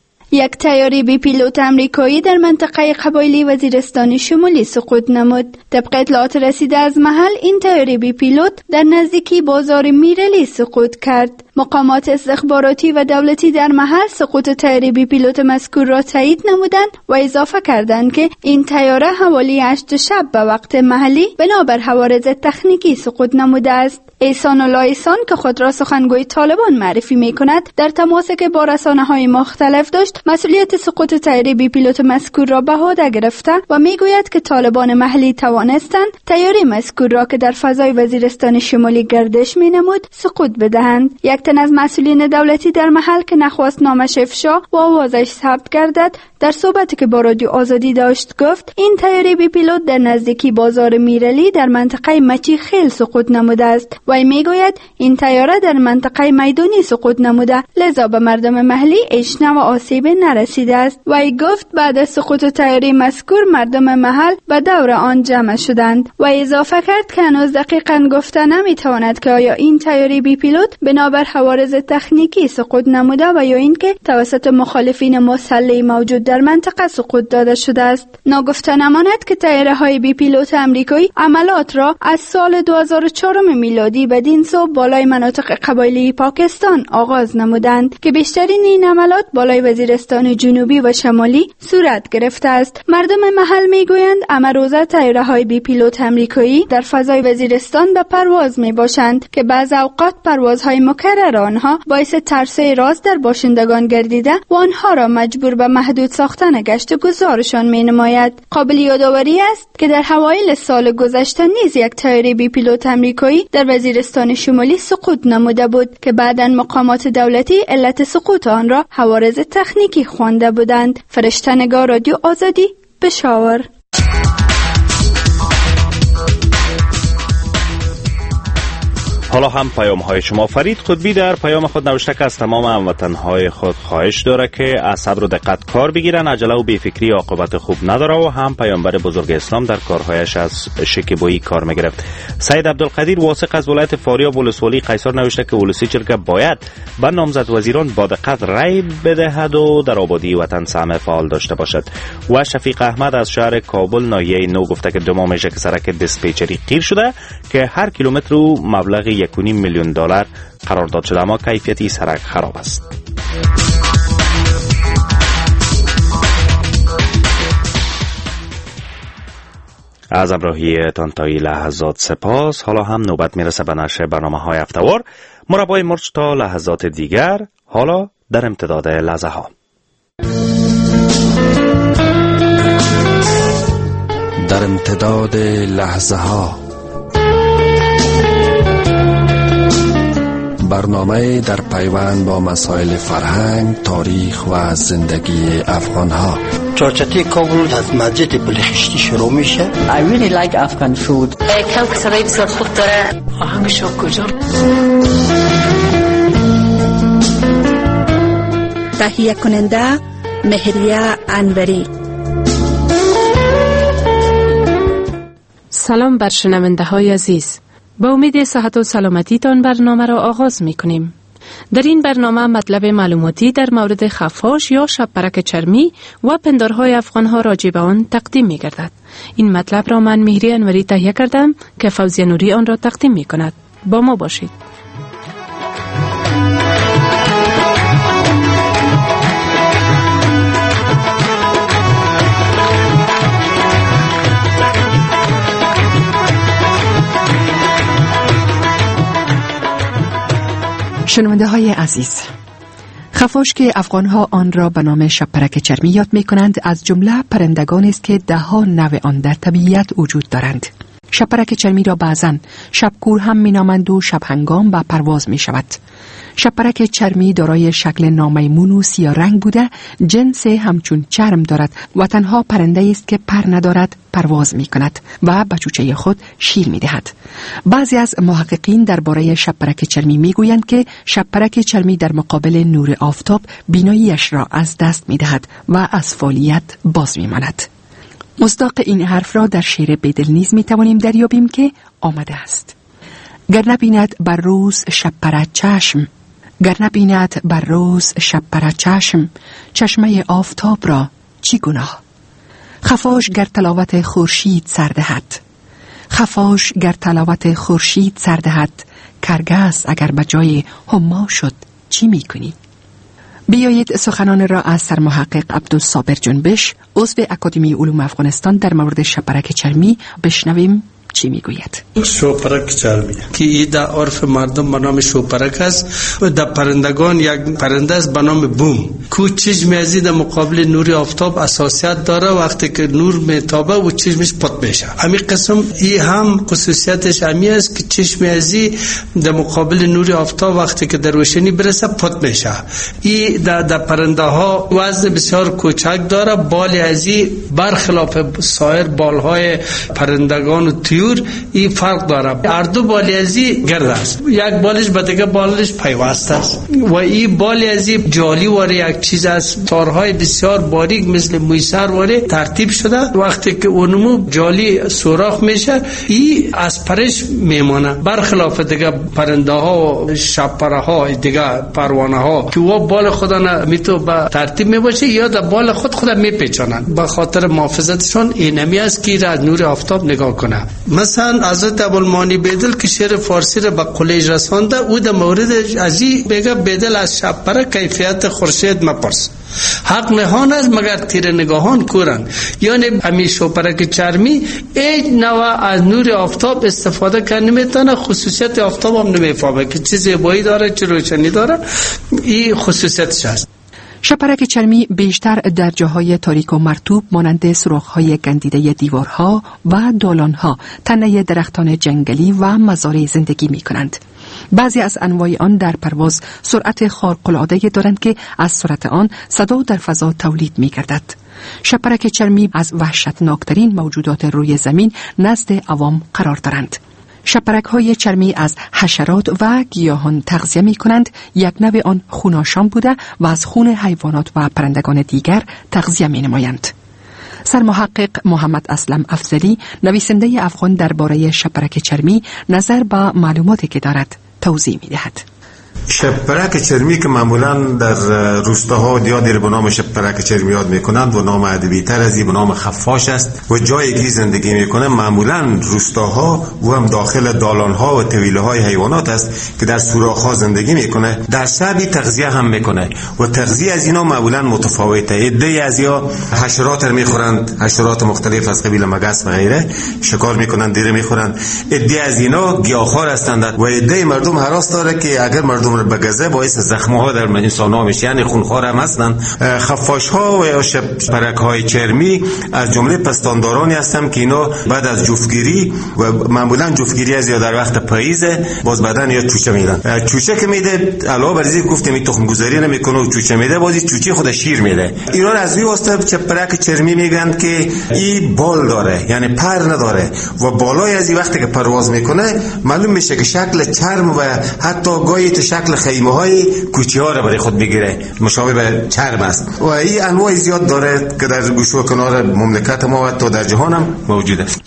یک طیاره بی پیلوت امریکایی در منطقه قبایلی وزیرستان شمالی سقوط نمود. طبق اطلاعات رسیده از محل، این طیاره بی پیلوت در نزدیکی بازار میرلی سقوط کرد. مقامات استخباراتی و دولتی در محل سقوط طیاره بی پیلوت مذکور را تایید نمودند و اضافه کردند که این طیاره حوالی 8 شب به وقت محلی بنابر حوادث تکنیکی سقوط نموده است. احسان الله احسان که خود را سخنگوی طالبان معرفی می‌کند، در تماسی که با رسانه‌های مختلف داشت مسئولیت سقوط طیاره بی پیلوت مذکور را به عهده گرفته و میگوید که طالبان محلی توانستند طیاره مذکور را که در فضای وزیرستان شمالی گردش می‌نمود سقوط بدهند. یک تن از مسئولین دولتی در محل که نخواست نامش افشا و آوازش ثبت گردد، در صحبتی که با رادیو آزادی داشت گفت این طیاره بی پیلوت در نزدیکی بازار میرلی در منطقه مچی خیل سقوط نموده است و میگوید این طیاره در منطقه میدانی سقوط نموده، لذا به مردم محلی اشنه و آسیب نرسیده است. و گفت بعد از سقوط طیاره مذکور مردم محل به دور آن جمع شدند و اضافه کرد که هنوز دقیقاً گفته نمیتواند که آیا این طیاره بی پیلوت بنابر حوادث تکنیکی سقوط نموده و یا اینکه توسط مخالفین مسلح موجود در منطقه سقوط داده شده است. ناگفته نماند که طیاره‌های بی پیلوت امریکایی عملات را از سال 2004 میلادی بدین سو بالای مناطق قبایلی پاکستان آغاز نمودند که بیشترین این عملات بالای وزیرستان جنوبی و شمالی صورت گرفته است. مردم محل میگویند امروزه طیاره‌های بی پیلوت امریکایی در فضای وزیرستان به پرواز میباشند که بعض اوقات پروازهای مکرر آنها باعث ترس راست در باشندگان گردیده و آنها را مجبور به محدود ساختن گشت گذارشان می نماید. قابل یادآوری است که در اوایل سال گذشته نیز یک طیاره بی پیلوت امریکایی در وزیرستان شمالی سقوط نموده بود که بعداً مقامات دولتی علت سقوط آن را حوادث تکنیکی خوانده بودند. فرشته نگار، رادیو آزادی، پشاور. حالا هم پیام های شما. فرید قطبی در پیام خود نوشته که از تمام هموطنهای خود خواهش داره که از صبر و دقت کار بگیرن، عجله و بیفکری عاقبت خوب نداره و هم پیامبر بزرگ اسلام در کارهایش از شکیبایی کار میگرفت. سید عبدالقدیر واثق از ولایت فاریاب ولسوالی قیصر نوشته که ولسی جرگه باید به نامزد وزیران با دقت رأی بدهد و در آبادی وطن سهم فعال داشته باشد. و شفیق احمد از شهر کابل ناحیه نو گفته که 2 ماه میشه که سرک دیسپیچری قیر شده که هر کیلومتر مبلغ 1.5 میلیون دلار قرارداد شده، اما کیفیتی سرک خراب است. از همراهیتان تا این لحظات سپاس. حالا هم نوبت میرسه به نشر برنامه‌های هفته‌وار. مربای مرج تا لحظات دیگر. حالا در امتداد لحظه ها. در امتداد لحظه ها، برنامه در پیوند با مسائل فرهنگ، تاریخ و زندگی افغان ها. چارچتی کابل از مسجد بلخشتی شروع میشه. I really like Afghan food. کلک سرای بسیار خوب داره. آهنگش کجا؟ تهیه کننده مهریه انوری. سلام بر شنونده های عزیز. با امید صحت و سلامتی تان برنامه را آغاز می کنیم. در این برنامه مطلب معلوماتی در مورد خفاش یا شبپرک چرمی و پندارهای افغان ها راجع به آن تقدیم می گردد. این مطلب را من مهری انوری تهیه کردم که فوزیه نوری آن را تقدیم می کند. با ما باشید. شنونده های عزیز، خفاش که افغانها آن را به نام شبپرک چرمی یاد می کنند از جمله پرندگانی است که 10 نوع آن در طبیعت وجود دارند. شبپرک چرمی را بعضاً شبکور هم می نامند و شب هنگام به پرواز می شود. شبپرک چرمی دارای شکل نامیمون و سیاه رنگ بوده، جنس همچون چرم دارد و تنها پرنده است که پر ندارد پرواز می کند و به چوچه خود شیر می دهد. بعضی از محققین درباره شبپرک چرمی می گویند که شبپرک چرمی در مقابل نور آفتاب بیناییش را از دست می دهد و از فعالیت باز می ماند. مصداق این حرف را در شعر بیدل نیز می توانیم دریابیم که آمده است: گر نبیند بر روز شبپرک چشم، گر نبیند بر روز شبپرک چشم، چشمه آفتاب را چی گناه؟ خفاش گر تلاوت خورشید سر دهد، خفاش گر تلاوت خورشید سر دهد، کرگس اگر بجای هما شد چی می کنی؟ بیایید سخنان را از سرمحقق عبدالصابر جنبش، عضو اکادمی علوم افغانستان در مورد شبپرک چرمی بشنویم چی میگوید. شوپرک چرمی که این در عرف مردم به نام شوپرک است و در پرندگان یک پرنده است به نام بوم که چشم ازی در مقابل نور آفتاب اساسیت داره. وقتی که نور میتابه و چشمش پت میشه. همین قسم این هم خصوصیتش همی است که چشم ازی در مقابل نور آفتاب وقتی که در روشنی برسه پت میشه. این در پرنده ها وزن بسیار کوچک داره. بال ازی برخلاف سایر بالهای پرندگان و طیور این فرق داره. هر دو بال ازی گرد است، یک بالش به دیگه بالش پیوسته است و این بال ازی جالی واره یک چیز است، تارهای بسیار باریک مثل مویسر واره ترتیب شده. وقتی که اونمو جالی سوراخ میشه این از پرش میمانه، برخلاف دیگه پرنده ها و شبپره ها دیگه پروانه ها که و بال خودن میتو به ترتیب میباشه یا در بال خود میپیچانن. به خاطر محافظتشون اینمی است که از نور آفتاب نگاه کنه. مثلا حضرت ابوالمانی بیدل که شعر فارسی را به قلیج رسانده، او در مورد ازی بگه بیدل از شبپرک کیفیت خورشید مپرس، حق نهان است مگر تیر نگاهان کورن. یعنی همین شبپرک چرمی ای نوع از نور آفتاب استفاده کنه نمیتونه، خصوصیت آفتاب هم نمیفهمه که چه زیبایی داره چه روشنی داره، این خصوصیتش است. شپرک چرمی بیشتر در جاهای تاریک و مرطوب مانند سوراخ‌های گندیده دیوارها و دالان‌ها، تنه درختان جنگلی و مزارع زندگی می‌کنند. بعضی از انواع آن در پرواز سرعت خارق‌العاده دارند که از سرعت آن صدا در فضا تولید می‌گردد. شپرک چرمی از وحشتناکترین موجودات روی زمین نزد عوام قرار دارند. شپرک‌های چرمی از حشرات و گیاهان تغذیه می‌کنند. یک نوع آن خوناشام بوده و از خون حیوانات و پرندگان دیگر تغذیه می‌نمایند. سرمحقق محمد اسلم افضلی، نویسنده افغان درباره شپرک چرمی، نظر به معلوماتی که دارد توضیح می‌دهد. شپرک چرمی که معمولا در روستاها و دیار به نام شپرک چرمی یاد میکنند و نام ادبی تر از این به نام خفاش است و جایی که زندگی میکنه معمولا روستاها و هم داخل دالانها و طویله های حیوانات است که در سوراخ‌ها زندگی میکنه. در شبی تغذیه هم میکنه و تغذیه از اینا معمولا متفاوته. عده از یا حشرات رو میخورند، حشرات مختلف از قبیل مگس و غیره شکار میکنند، دیره میخورند. عده از اینا گیاهخوار هستند و عده مردم هراس داره که اگر مردم بگزه باعث زخم‌ها در انسان‌ها میشه، یعنی خونخوار هم هستند. خفاش‌ها و یا شپرک‌های چرمی از جمله پستاندارانی هستند که اینا بعد از جفتگیری و معمولا جفتگیری از یا در وقت پاییز باز بدن یا چوچه میدن. چوچه که میده علاوه بر اینکه گفتیم این تخم گذاری نمیکنه و چوچه میده، بازی چوچه خود شیر میده. اینا از این واسطه شپرک چرمی میگن که این بال داره، یعنی پر نداره و بالای از این وقتی که پرواز میکنه معلوم میشه که شکل چرم و حتی گاهی شکل خیمه های کوچه ها را برای خود بگیره، مشابه به چرم است و این انواع زیاد داره که در گوشه و کنار مملکت ما و تا در جهان هم موجود است.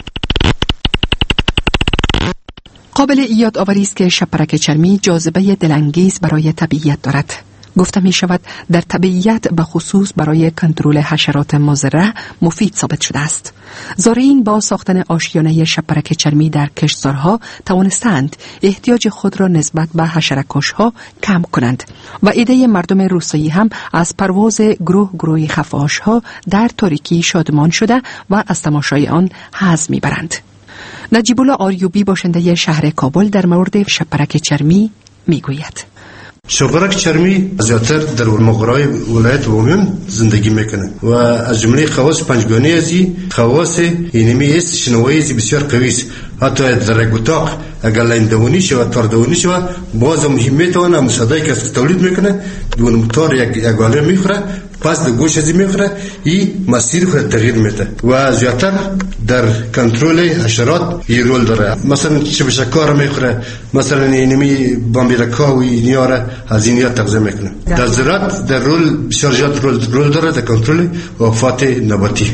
قابل یادآوری است که شپرک چرمی جاذبه دلانگیز برای طبیعت دارد. گفته می شود در طبیعت به خصوص برای کنترل حشرات مضر مفید ثابت شده است. زارعین با ساختن آشیانه شپرک چرمی در کشتزارها توانستند احتیاج خود را نسبت به حشره‌کش‌ها کم کنند و عده مردم روستایی هم از پرواز گروه خفاش‌ها در تاریکی شادمان شده و از تماشای آن حظ می‌برند. نجیب الله آریوبی باشنده شهر کابل در مورد شپرک چرمی میگوید: شپرک چرمی زیاتر در مغرای ولایت عموم زندگی میکنه و از جمله خواص پنجگانه ازی خواص اینمی است شنوایی ازی بسیار قوی است. حتی در گوتاق اگر لاندونی شود تاردونی شود باز مهمه توانه مساعده که تولید میکنه دون موتور یک عالم میخوره پس در گوش ازی میخوره این مسیر خود تغییر میده و زیاتر در کنترل حشرات این رول داره. مثلا چه بشکار میخوره، مثلا اینمی بامبیرکا و اینیاره از اینیا تغذیه میکنه. در زراعت در رول بسیار زیاد رول داره در کنترل آفات نباتی.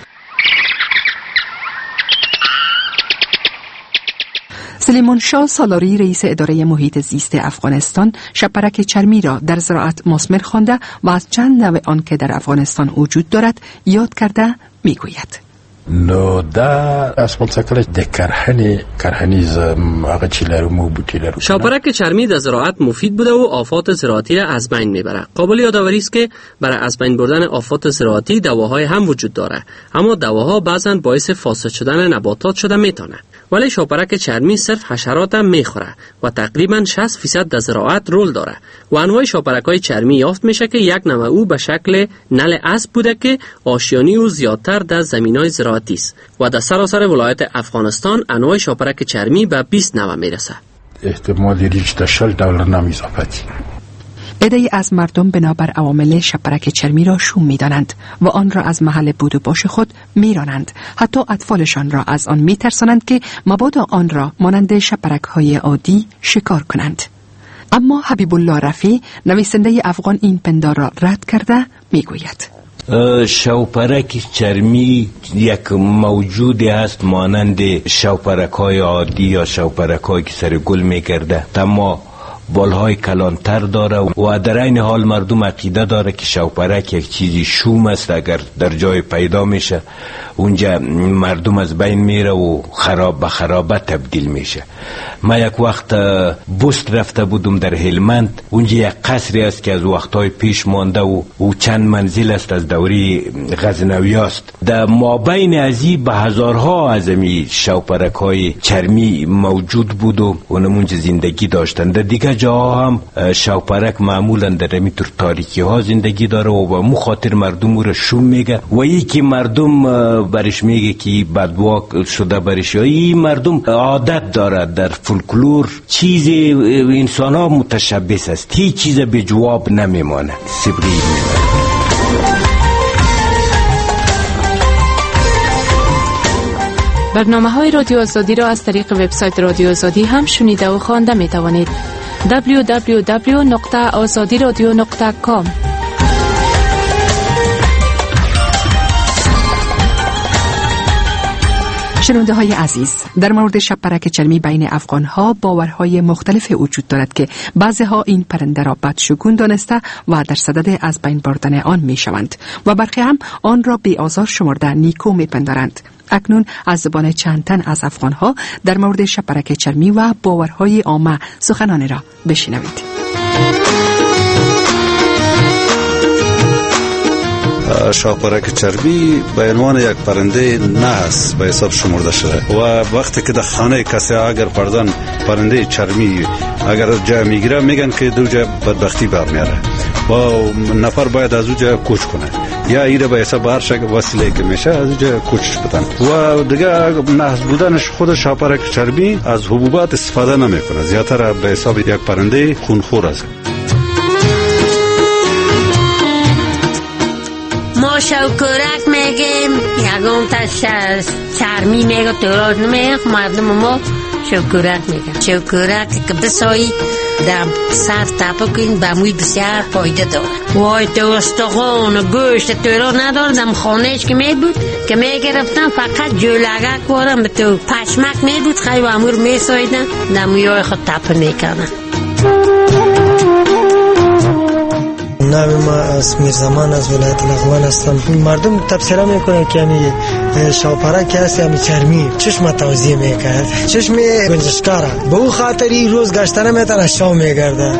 سلیمان شاه سالاری رئیس اداره محیط زیست افغانستان شپرک چرمی را در زراعت مثمر خوانده و از چند نوع آن که در افغانستان وجود دارد یاد کرده میگوید: نو دا اسمال سکل د کرهنیز هغه چې لرو مو بوټي لرو. شپرک چرمی در زراعت مفید بوده و آفات زراعتی را از بین میبره. قابل یادآوری است که برای از بین بردن آفات زراعتی دواهای هم وجود داره، اما دواها بعضا باعث فاسد شدن نباتات شده میتونه. ولی شپرک چرمی صرف حشرات هم میخوره و تقریبا 60% در زراعت رول داره و انواع شپرک‌های چرمی یافت میشه که یک نوع او به شکل نل اسب بوده که آشیانی او زیادتر در زمینای زراعتی است و در سراسر ولایت افغانستان انواع شپرک چرمی به 20 نوع میرسه. احتمالی ریچ تا 40 دلار نم اضافتی. عده‌ای از مردم بنابر عوامل شپرک چرمی را شوم می‌دانند و آن را از محل بود و باش خود می‌رانند. حتی اطفالشان را از آن می‌ترسانند که مبادا آن را مانند شپرک‌های عادی شکار کنند. اما حبیب الله رفیع نویسنده افغان این پندار را رد کرده می‌گوید: شپرک چرمی یک موجودی هست مانند شپرک‌های عادی یا شپرک‌هایی که سر گل می‌گرده، اما بالهای کلانتر داره و در این حال مردم عقیده داره که شپرک یک چیزی شوم است، اگر در جای پیدا میشه اونجا مردم از بین میره و خراب به خرابه تبدیل میشه. ما یک وقت بست رفته بودم در هلمند، اونجا یک قصری است که از وقتهای پیش مانده و چند منزل است، از دوری غزنوی است. در مابین ازی به هزارها از این شپرک های چرمی موجود بود و اونم اونجا زندگی داشتن. در دیگه جاها هم شوپرک معمولا در میتر تاریکی ها زندگی داره و به مخاطر مردم او را شوم میگه و یکی مردم برش میگه که بدوا شده برش. این مردم عادت داره در فولکلور چیز انسان ها متشبث است، هیچ چیز به جواب نمیماند، سبری میماند. برنامه‌های رادیو آزادی را از طریق وبسایت رادیو آزادی هم شنیده و خوانده می‌توانید. www.azadiradio.com. شنونده های عزیز، در مورد شبپرک چرمی بین افغان ها باورهای مختلف وجود دارد که بعضی ها این پرنده را بدشگون دانسته و در صدد از بین بردن آن می شوند و برخی هم آن را بی آزار شمرده نیکو می پندارند. اکنون از زبان چند تن از افغان ها در مورد شبپرک چرمی و باورهای عامه سخنان را بشنوید. شاپرک چرمی به عنوان یک پرنده نه است به حساب شمرده شده و وقتی که در خانه کسی اگر پردن پرنده چرمی اگر جا میگیره میگن که دو جا بدبختی برمیاره و نفر باید از او جا کوچ کنه یا ایره به حساب هر شکل وسیله که میشه از او جا کوچش بدن و دیگه نحس بودنش خود شاپرک چرمی از حبوبات استفاده نمیکنه، زیادتر به حساب یک پرنده خونخور است. ما شوکرک میگیم، یکم تاش چرمی میگه، تراش نمیگه، مردم ما شوکرک میگه. شوکرک که بسایی در سر تپا کنید به موی بسیار فایده داره. وای تو استخوان گوشت تراش نداره. دم خانهش که میبود که میگرفتن فقط جولگک وارم به تو پشمک میبود، خیلی امور میسایدن در مویای خود تپا میکنن. نام ما از میرزمان از ولایت لغمان هستم. مردم تبصره میکنه که همی شاپرک هست همی چرمی چشم توضیح میکرد، چشم گنجشکاره، به او خاطری روز گشتنه میتونه شام میگرده.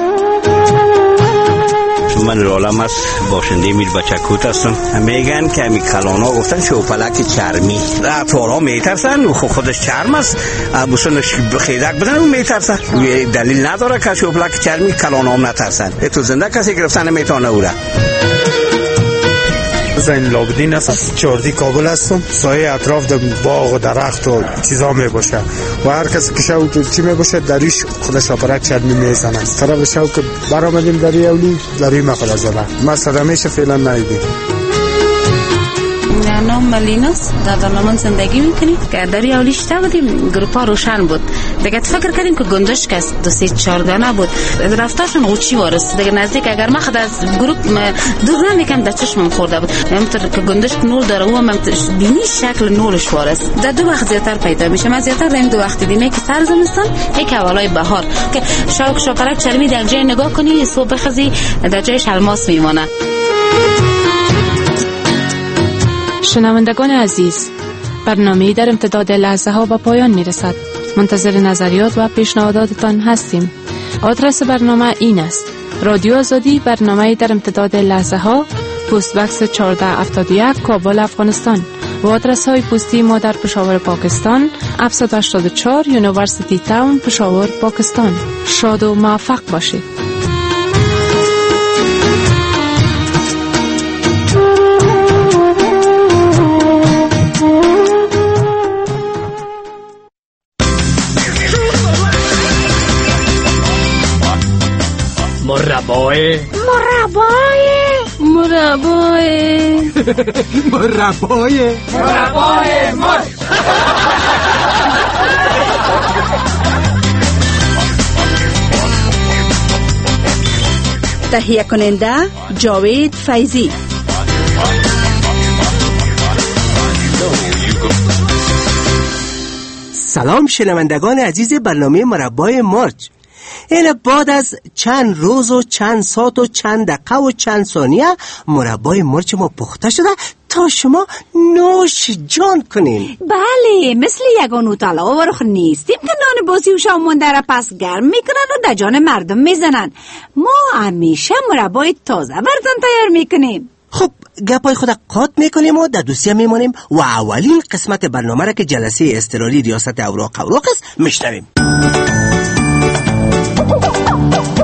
من رالم از باشنده میر بچکوت هستم. میگن که همی کلانا گفتن شوپرک چرمی اطوارا میترسن و خودش چرم است، بسنش خیدک بدن و میترسن. دلیل نداره که شوپرک چرمی کلانا هم نترسن. تو زنده کسی گرفتن نمیتونه او را. زین لابدین هستم، چاردی کابل هستم. سایه اطراف در باغ و درخت و چیزا می باشه و هر کسی که شو چی می باشه دریش خود شاپرک چرمی میزنه. طرف شو که برآمدیم دری اولی دری ما خود زدن. ما صدمهش فعلا ندیدیم. نام ملیناس در دانمان زندگی میکنیم که دری اولیش تا بودیم گروپا روشن بود دیگه فکر کردیم که گندش که 2-3-4 دانه بود رفتاشون غوچی وارست دیگه نزدیک اگر ما خود از گروپ دور نمیکم در چشمم خورده بود همونطور که گندش نور داره و من بینی شکل نورش وارست در دو وقت زیادتر پیدا میشه. من زیادتر این دو وقت دیدیم که سر زمستان یک اولای بهار که شاپرک چرمی در جای نگاه کنی صبح بخزی در جایش الماس میمونه. شنوندگان عزیز، برنامه در امتداد لحظه ها به پایان می رسد. منتظر نظریات و پیشنهاداتتان هستیم. آدرس برنامه این است: رادیو آزادی، برنامه در امتداد لحظه ها، پست بکس 1471 کابل افغانستان و آدرس های پستی ما در پشاور پاکستان 784 یونیورسیتی تاون پشاور پاکستان. شاد و موفق باشید. مربای مرد. تهیه کننده جاوید فیضی. سلام شنوندگان عزیز برنامه مربای مرچ. این بعد از چند روز و چند ساعت و چند دقیقه و چند ثانیه مربای مرچ ما پخته شده تا شما نوش جان کنین. بله، مثل یگان اوتالا و ورخ نیستیم که نان بازی و شام مونده را پس گرم میکنن و در جان مردم میزنن. ما همیشه مربای تازه براتون تیار میکنیم. خب گپای خود قاط میکنیم و در دوسیه میمانیم و اولین قسمت برنامه را که جلسه اضطراری ریاست اوراق است میشنویم.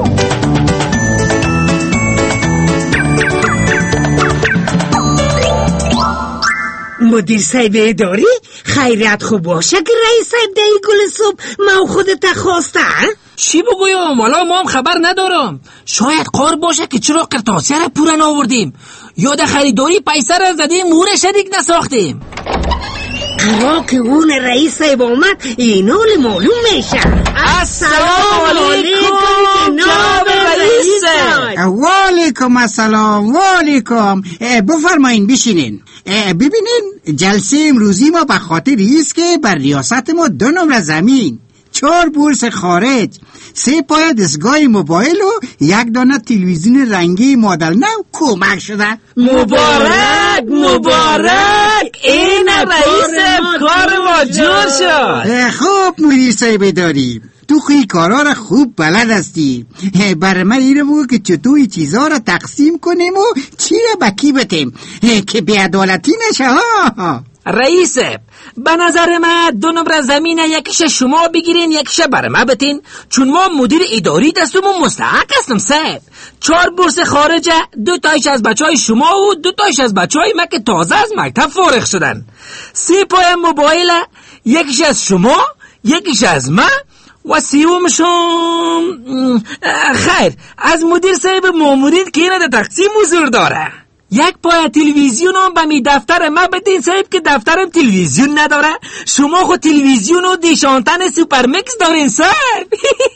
مدیر صاحب اداری خیرت خوب باشه که رئیس صاحب در این گل صبح ما خودت خواسته. چی بگویم؟ والا ما هم خبر ندارم. شاید قار باشه که چرا قرطاسیه را پورا نآوردیم یا در خریداری پیسه را زدیم مورش دیگ نساختیم. قرار که اون رئیس صاحب آمد این حال معلوم میشه. السلام علیکم جناب رئیس. وعلیکم السلام. وعلیکم. بفرمایین بشینین. ببینین جلسه امروزی ما به خاطر ایست که بر ریاست ما 2 نمره زمین، 4 بورس خارج، 3 پای دستگاه موبایل و 1 دانه تلویزیون رنگی مدل نو کمک شده. مبارک مبارک. این رئیس کار ما جور شد. خوب مدیر صاحب داریم. تو خیلی کارا را خوب بلد هستی. برای من اینو بگو که چطور این چیزها را تقسیم کنیم و چی را بکی بتیم که بی‌عدالتی نشه. رئیس به نظر من 2 نمره زمین یکیش شما بگیرین یکیش برای من بتین، چون ما مدیر اداری دستمون مستحق هستم صاحب. 4 بورس خارجه، 2 تایش از بچهای شما و 2 تایش از بچهای من که تازه از مکتب فارغ شدن. 3 پای موبایل، یکیش از شما یکیش از من و 3مشون خیر از مدیر صاحب مامورین که اینه در تقسیم حضور داره. 1 پای تلویزیون هم به می دفتر من بدین صاحب که دفترم تلویزیون نداره. شما خود تلویزیون و دیشانتن سوپرمکس دارین صاحب.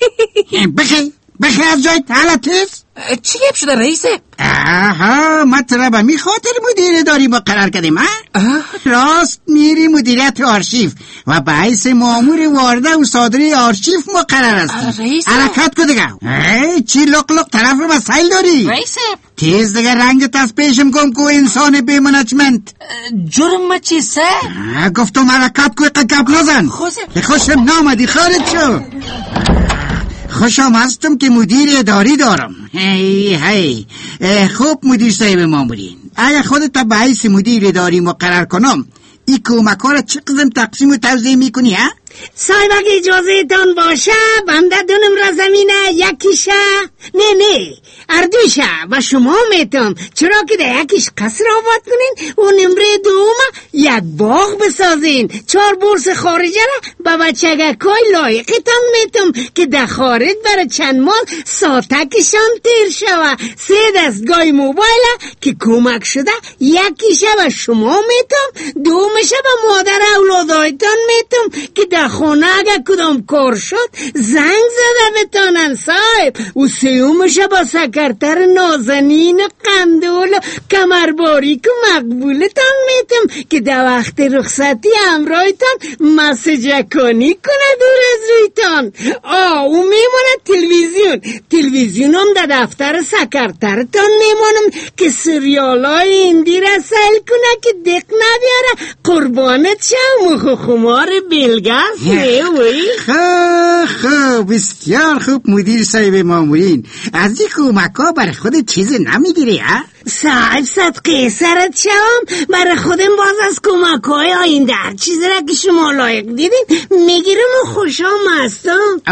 بخی از جای حالتیست. چی گپ شده رئیس؟ آها مطلب می خاطر مدیر اداری مقرر کردیم. راست میری مدیریت آرشیف و به حیث مامور وارده و صادره آرشیف مقرر هستی. حرکت کو دیگه. چی لق لق طرف رو مسائل داری؟ رئیس تیز دیگه رنگت از پیشم کن که انسان بی منجمنت. جرم چی سه؟ گفتم حرکت کو قلب نزن. خوشم نامدی خارج شو. خوشم هستم که مدیر اداری دارم. هی خوب مدیر صاحب مامورین، اگه خودت به حیث مدیر اداری مقرر کنم این کمک‌ها را چه قسم تقسیم و توزیع میکنی ها؟ صاحب اگه اجازه تان باشه بنده 2 نمره زمینه یکیشه نه اردوشه و شما میتم، چرا که در یکیش قصر آباد کنین و نمره 2 1 باغ بسازین. 4 بورس خارجه را به بچگکای لایقتان میتم که در خارج برای چند ماه ساتکشان تیر شوه. 3 دستگاه موبایل که کمک شده یکیشه به شما میتم، 2مشه به مادر اولادایتان میتم که در خونه اگه کدام کار شد زنگ زده بتانن صاحب، و 3مشه با سکرتر نازنین قندول کمرباری که مقبولتان میتم که در وقت رخصتی همراهتان مسیج کنی کنه دور از رویتان. و میمونه تلویزیون هم در دفتر سکرترتان میمونم که سریالای ایندی رسل کنه که دق نبیاره قربانت شم و خمار بلگست. خوب بسیار خوب مدیر صاحب مامورین، از این کمک‌ها برای خود چیز نمیگیری ها؟ صاحب صدقه سرت شم، برای خودم باز از کمک‌های آینده هر چیزی را که شما لایق دیدین میگیرم و خوشام هستم.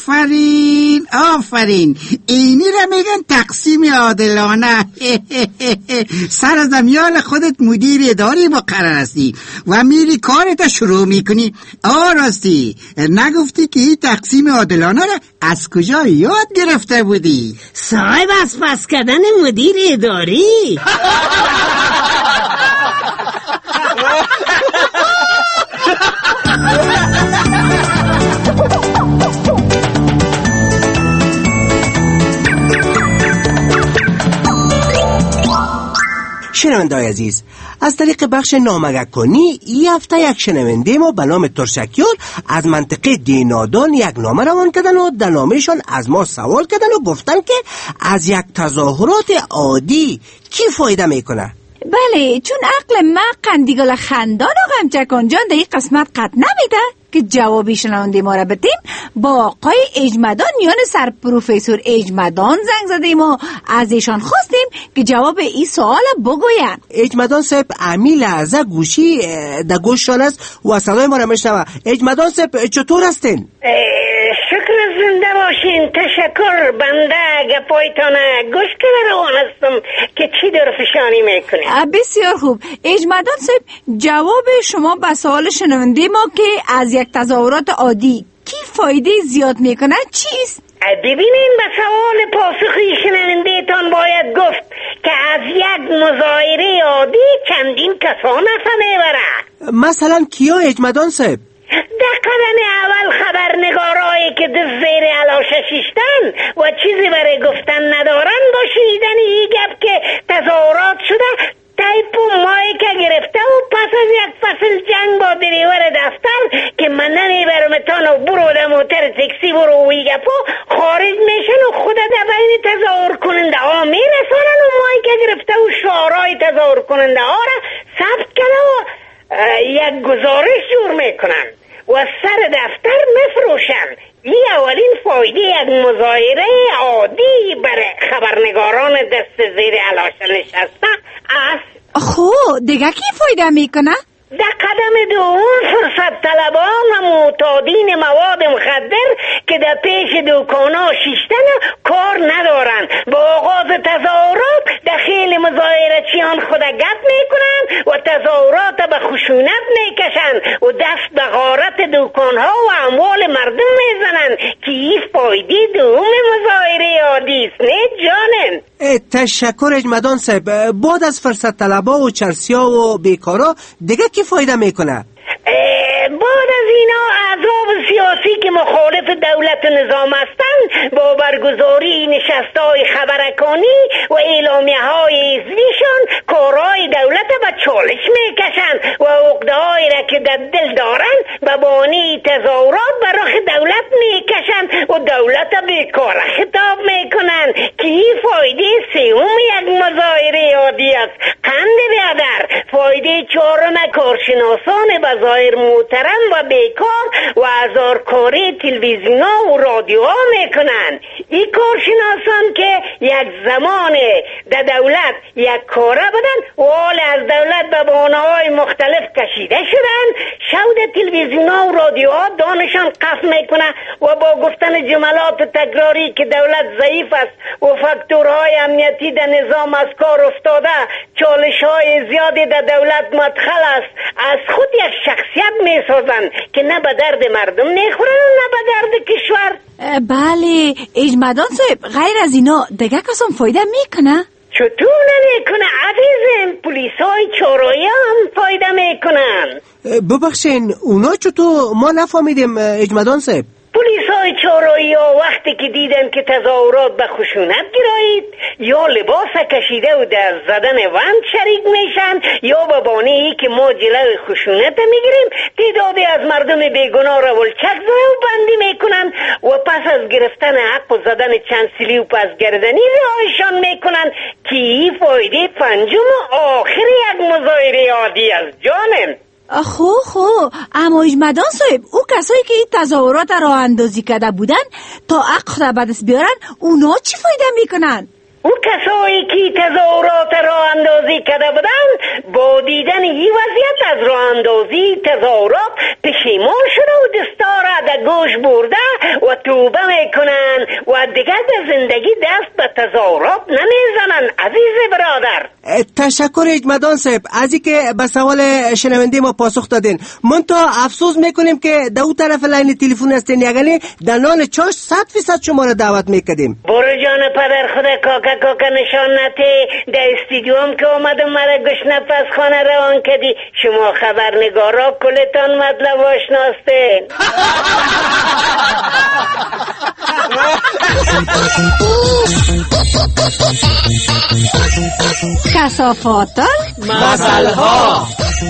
آفرین اینی را میگن تقسیم عادلانه. سر از امیال خودت مدیر اداری مقرر هستی و میری کارت شروع میکنی. راستی نگفتی که این تقسیم عادلانه را از کجا یاد گرفته بودی؟ صاحب از پس کردن مدیر اداری. شنونده‌های عزیز، از طریق بخش نامگه کنی این هفته یک شنونده ما به نام ترشکیار از منطقه دینادان یک نامه روان کردن و در نامهشان از ما سوال کردن و گفتن که از یک تظاهرات عادی کی فایده میکنه؟ بله، چون عقل ما قندیگل خندان و غمچکان جان در این قسمت قد نمیده که جوابی شنونده ما را بدیم. با آقای اجمدان یعنی سر پروفسور اجمدان زنگ زدیم و از ایشان خواستیم که جواب این سوال بگوین. اجمدان صاحب امی لحظه گوشی در گوششان است و صدای ما را میشنوه. اجمدان صاحب چطور هستین؟ شکر شکر، زنده باشین. تشکر. بنده گپایتان گوش کرده روان هستم که چی درفشانی میکنه. بسیار خوب. اجمدان صاحب، جواب شما به سوال شنونده ما که از یک تظاهرات عادی کی فایده زیاد میکنه چیست؟ ببینین، به سوال پاسخی شنونده تان باید گفت که از یک مظاهره عادی چندین کسان نفع میبره. مثلا کیا اجمدان صاحب؟ در قدم اول خبرنگارایی که دست زیر علاشه شیشتن و چیزی برای گفتن ندارن با شنیدن این گپ که تظاهرات شده تایپ و مایک گرفته و پس از یک فصل جنگ با دریور دفتر که من نمیبرمتان و برو در موتر تکسی برو و این گپا خارج میشن و خود در بین تظاهر کننده ها میرسانن و مایک گرفته و شعارهای تظاهر کننده ها را ثبت کنه و یک گزارش جور میکنن و سر دفتر مفروشن. این اولین فایده یک مظاهره عادی برای خبرنگاران دست زیر علاشه نشسته است. خب دیگه کی فایده میکنه؟ در قدم دوم فرصت طلبان و معتادین مواد مخدر که در پیش دکانا شیشتن کار ندارن با آغاز تظاهرات دخیل مظاهرچیان خود گپ میکنن و تظاهرات به خشونت میکشن و دست به غارت دکانها و اموال مردم میزنن که این فایده دوم مظاهره عادی است. نه جانم؟ تشکر اجمدان صاحب. بعد از فرصت طلبا و چرسیا و بیکارا دیگه کی فایده میکنه؟ بعد از اینا احزاب سیاسی که مخالف دولت نظام هستند با برگزاری نشستهای خبرکانی و اعلامیه های حزبیشان کارهای دولت به چالش میکشن و عقده‌هایی را که در دل دارن به بانی تظاهرات به رخ دولت میکشن و دولت بیکار خطاب میکنن که این فایده سوم یک مظاهره عادی است. قند برادر، فایده چهارم کارشناسان بظاهر محترم و بیکار و هزارکاری تلویزیون‌ها و رادیوها میکنن. این کارشناسان که یک زمان در دولت یک کاره بودن و حال از دولت به بهانه‌های مختلف کشیده شدن، شود تلویزیون‌ها و رادیوها دانشان قف میکنه و با گفتن جملات تکراری که دولت ضعیف است و فاکتورهای امنیتی در نظام از کار افتاده، چالش‌های زیادی در دولت مدخل است، از خود یک شخصیت میسازن که نه به درد مردم میخورن و نه به درد کشور. بله اجمدان صاحب، غیر از اینا دیگه کسان فایده میکنه؟ چطور نمیکنه عزیزم؟ پلیسای چارایی هم فایده میکنن. ببخشین اونا چطور؟ ما نفهمیدیم اجمدان صاحب. پلیسای چارایی ها وقتی که دیدن که تظاهرات به خشونت گرایید یا لباس کشیده و در زدن وند شریک میشن یا به بانه ای که ما جلوی خشونت میگیریم تعدادی از مردم بیگناه را ولچک زده و بندی میکنن و پس از گرفتن حق و زدن چند سیلی و پس گردنی رهایشان میکنن که این فایده پنجم و آخر یک مظاهره عادی است. جانم خب اما اجمدان صاحب، او کسایی که این تظاهرات راه اندازی کرده بودن تا حق خود به دست بیارن اونا چی فایده میکنن؟ او کسایی که تظاهرات راه اندازی کرده بودن با دیدن این وضعیت از راه اندازی تظاهرات پشیمان شده و دستا را در گوش برده و توبه میکنن و دیگر در زندگی دست به تظاهرات نمیزنن. عزیز برادر تشکر اجمدان صاحب از این که به سوال شنونده ما پاسخ دادین. من تا افسوس میکنیم که در اون طرف لاین تلفن هستین، یعنی در نان چاش 100% شما را دعوت میکردیم. برو جان پدر خدا کاکا نشان نته در استیدیوم که اومدم مرا گشنه پس خانه روان کردی. شما خبرنگارا کلتان مطلب آشناسته. کثافات مسئله‌ها.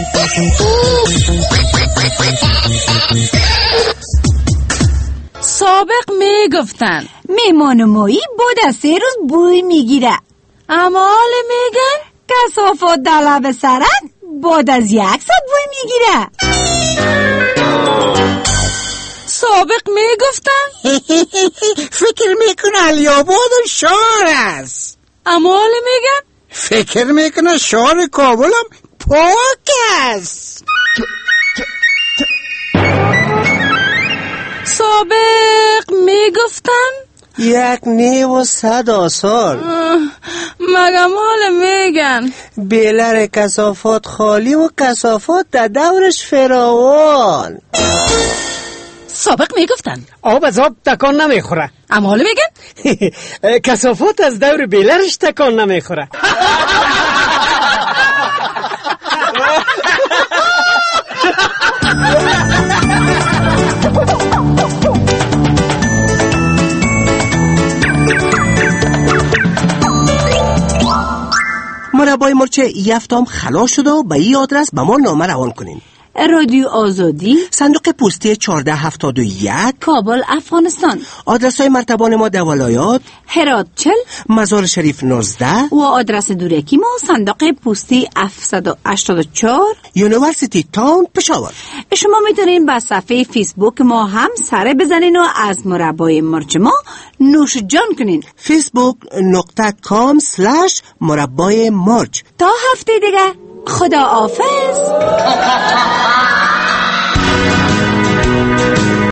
سابق میگفتن میمان مایی بعد از 3 روز بوی میگیره، اما حال میگن کثافات در لب سرک بعد از 1 ساعت بوی میگیره. سابق میگفتن فکر میکنه علی‌آباد شهر است، اما حال میگن فکر میکنه شهر کابل هم پاک است. سابق میگفتن 1,100 آثار مگم حال میگن بیلر کثافات خالی و کثافات در دورش فراوان. سابق میگفتن آب از آب تکان نمیخوره، اما حالا میگن کثافات از دور بیلرش تکان نمیخوره. مربای مرچ یفتام خلاص شده و به این آدرس به ما نامه روان کنین. رادیو آزادی، صندوق پستی 1471، کابل، افغانستان. آدرس های مرتبان ما در ولایات: هرات 40، مزار شریف 19 و آدرس دورکی ما صندوق پستی 784، یونیورسیتی تاون، پشاور. شما میتونین به صفحه فیسبوک ما هم سر بزنین و از مربای مرچ ما نوش جان کنین. facebook.com/مربای مرچ. تا هفته دیگه، خدا حافظ.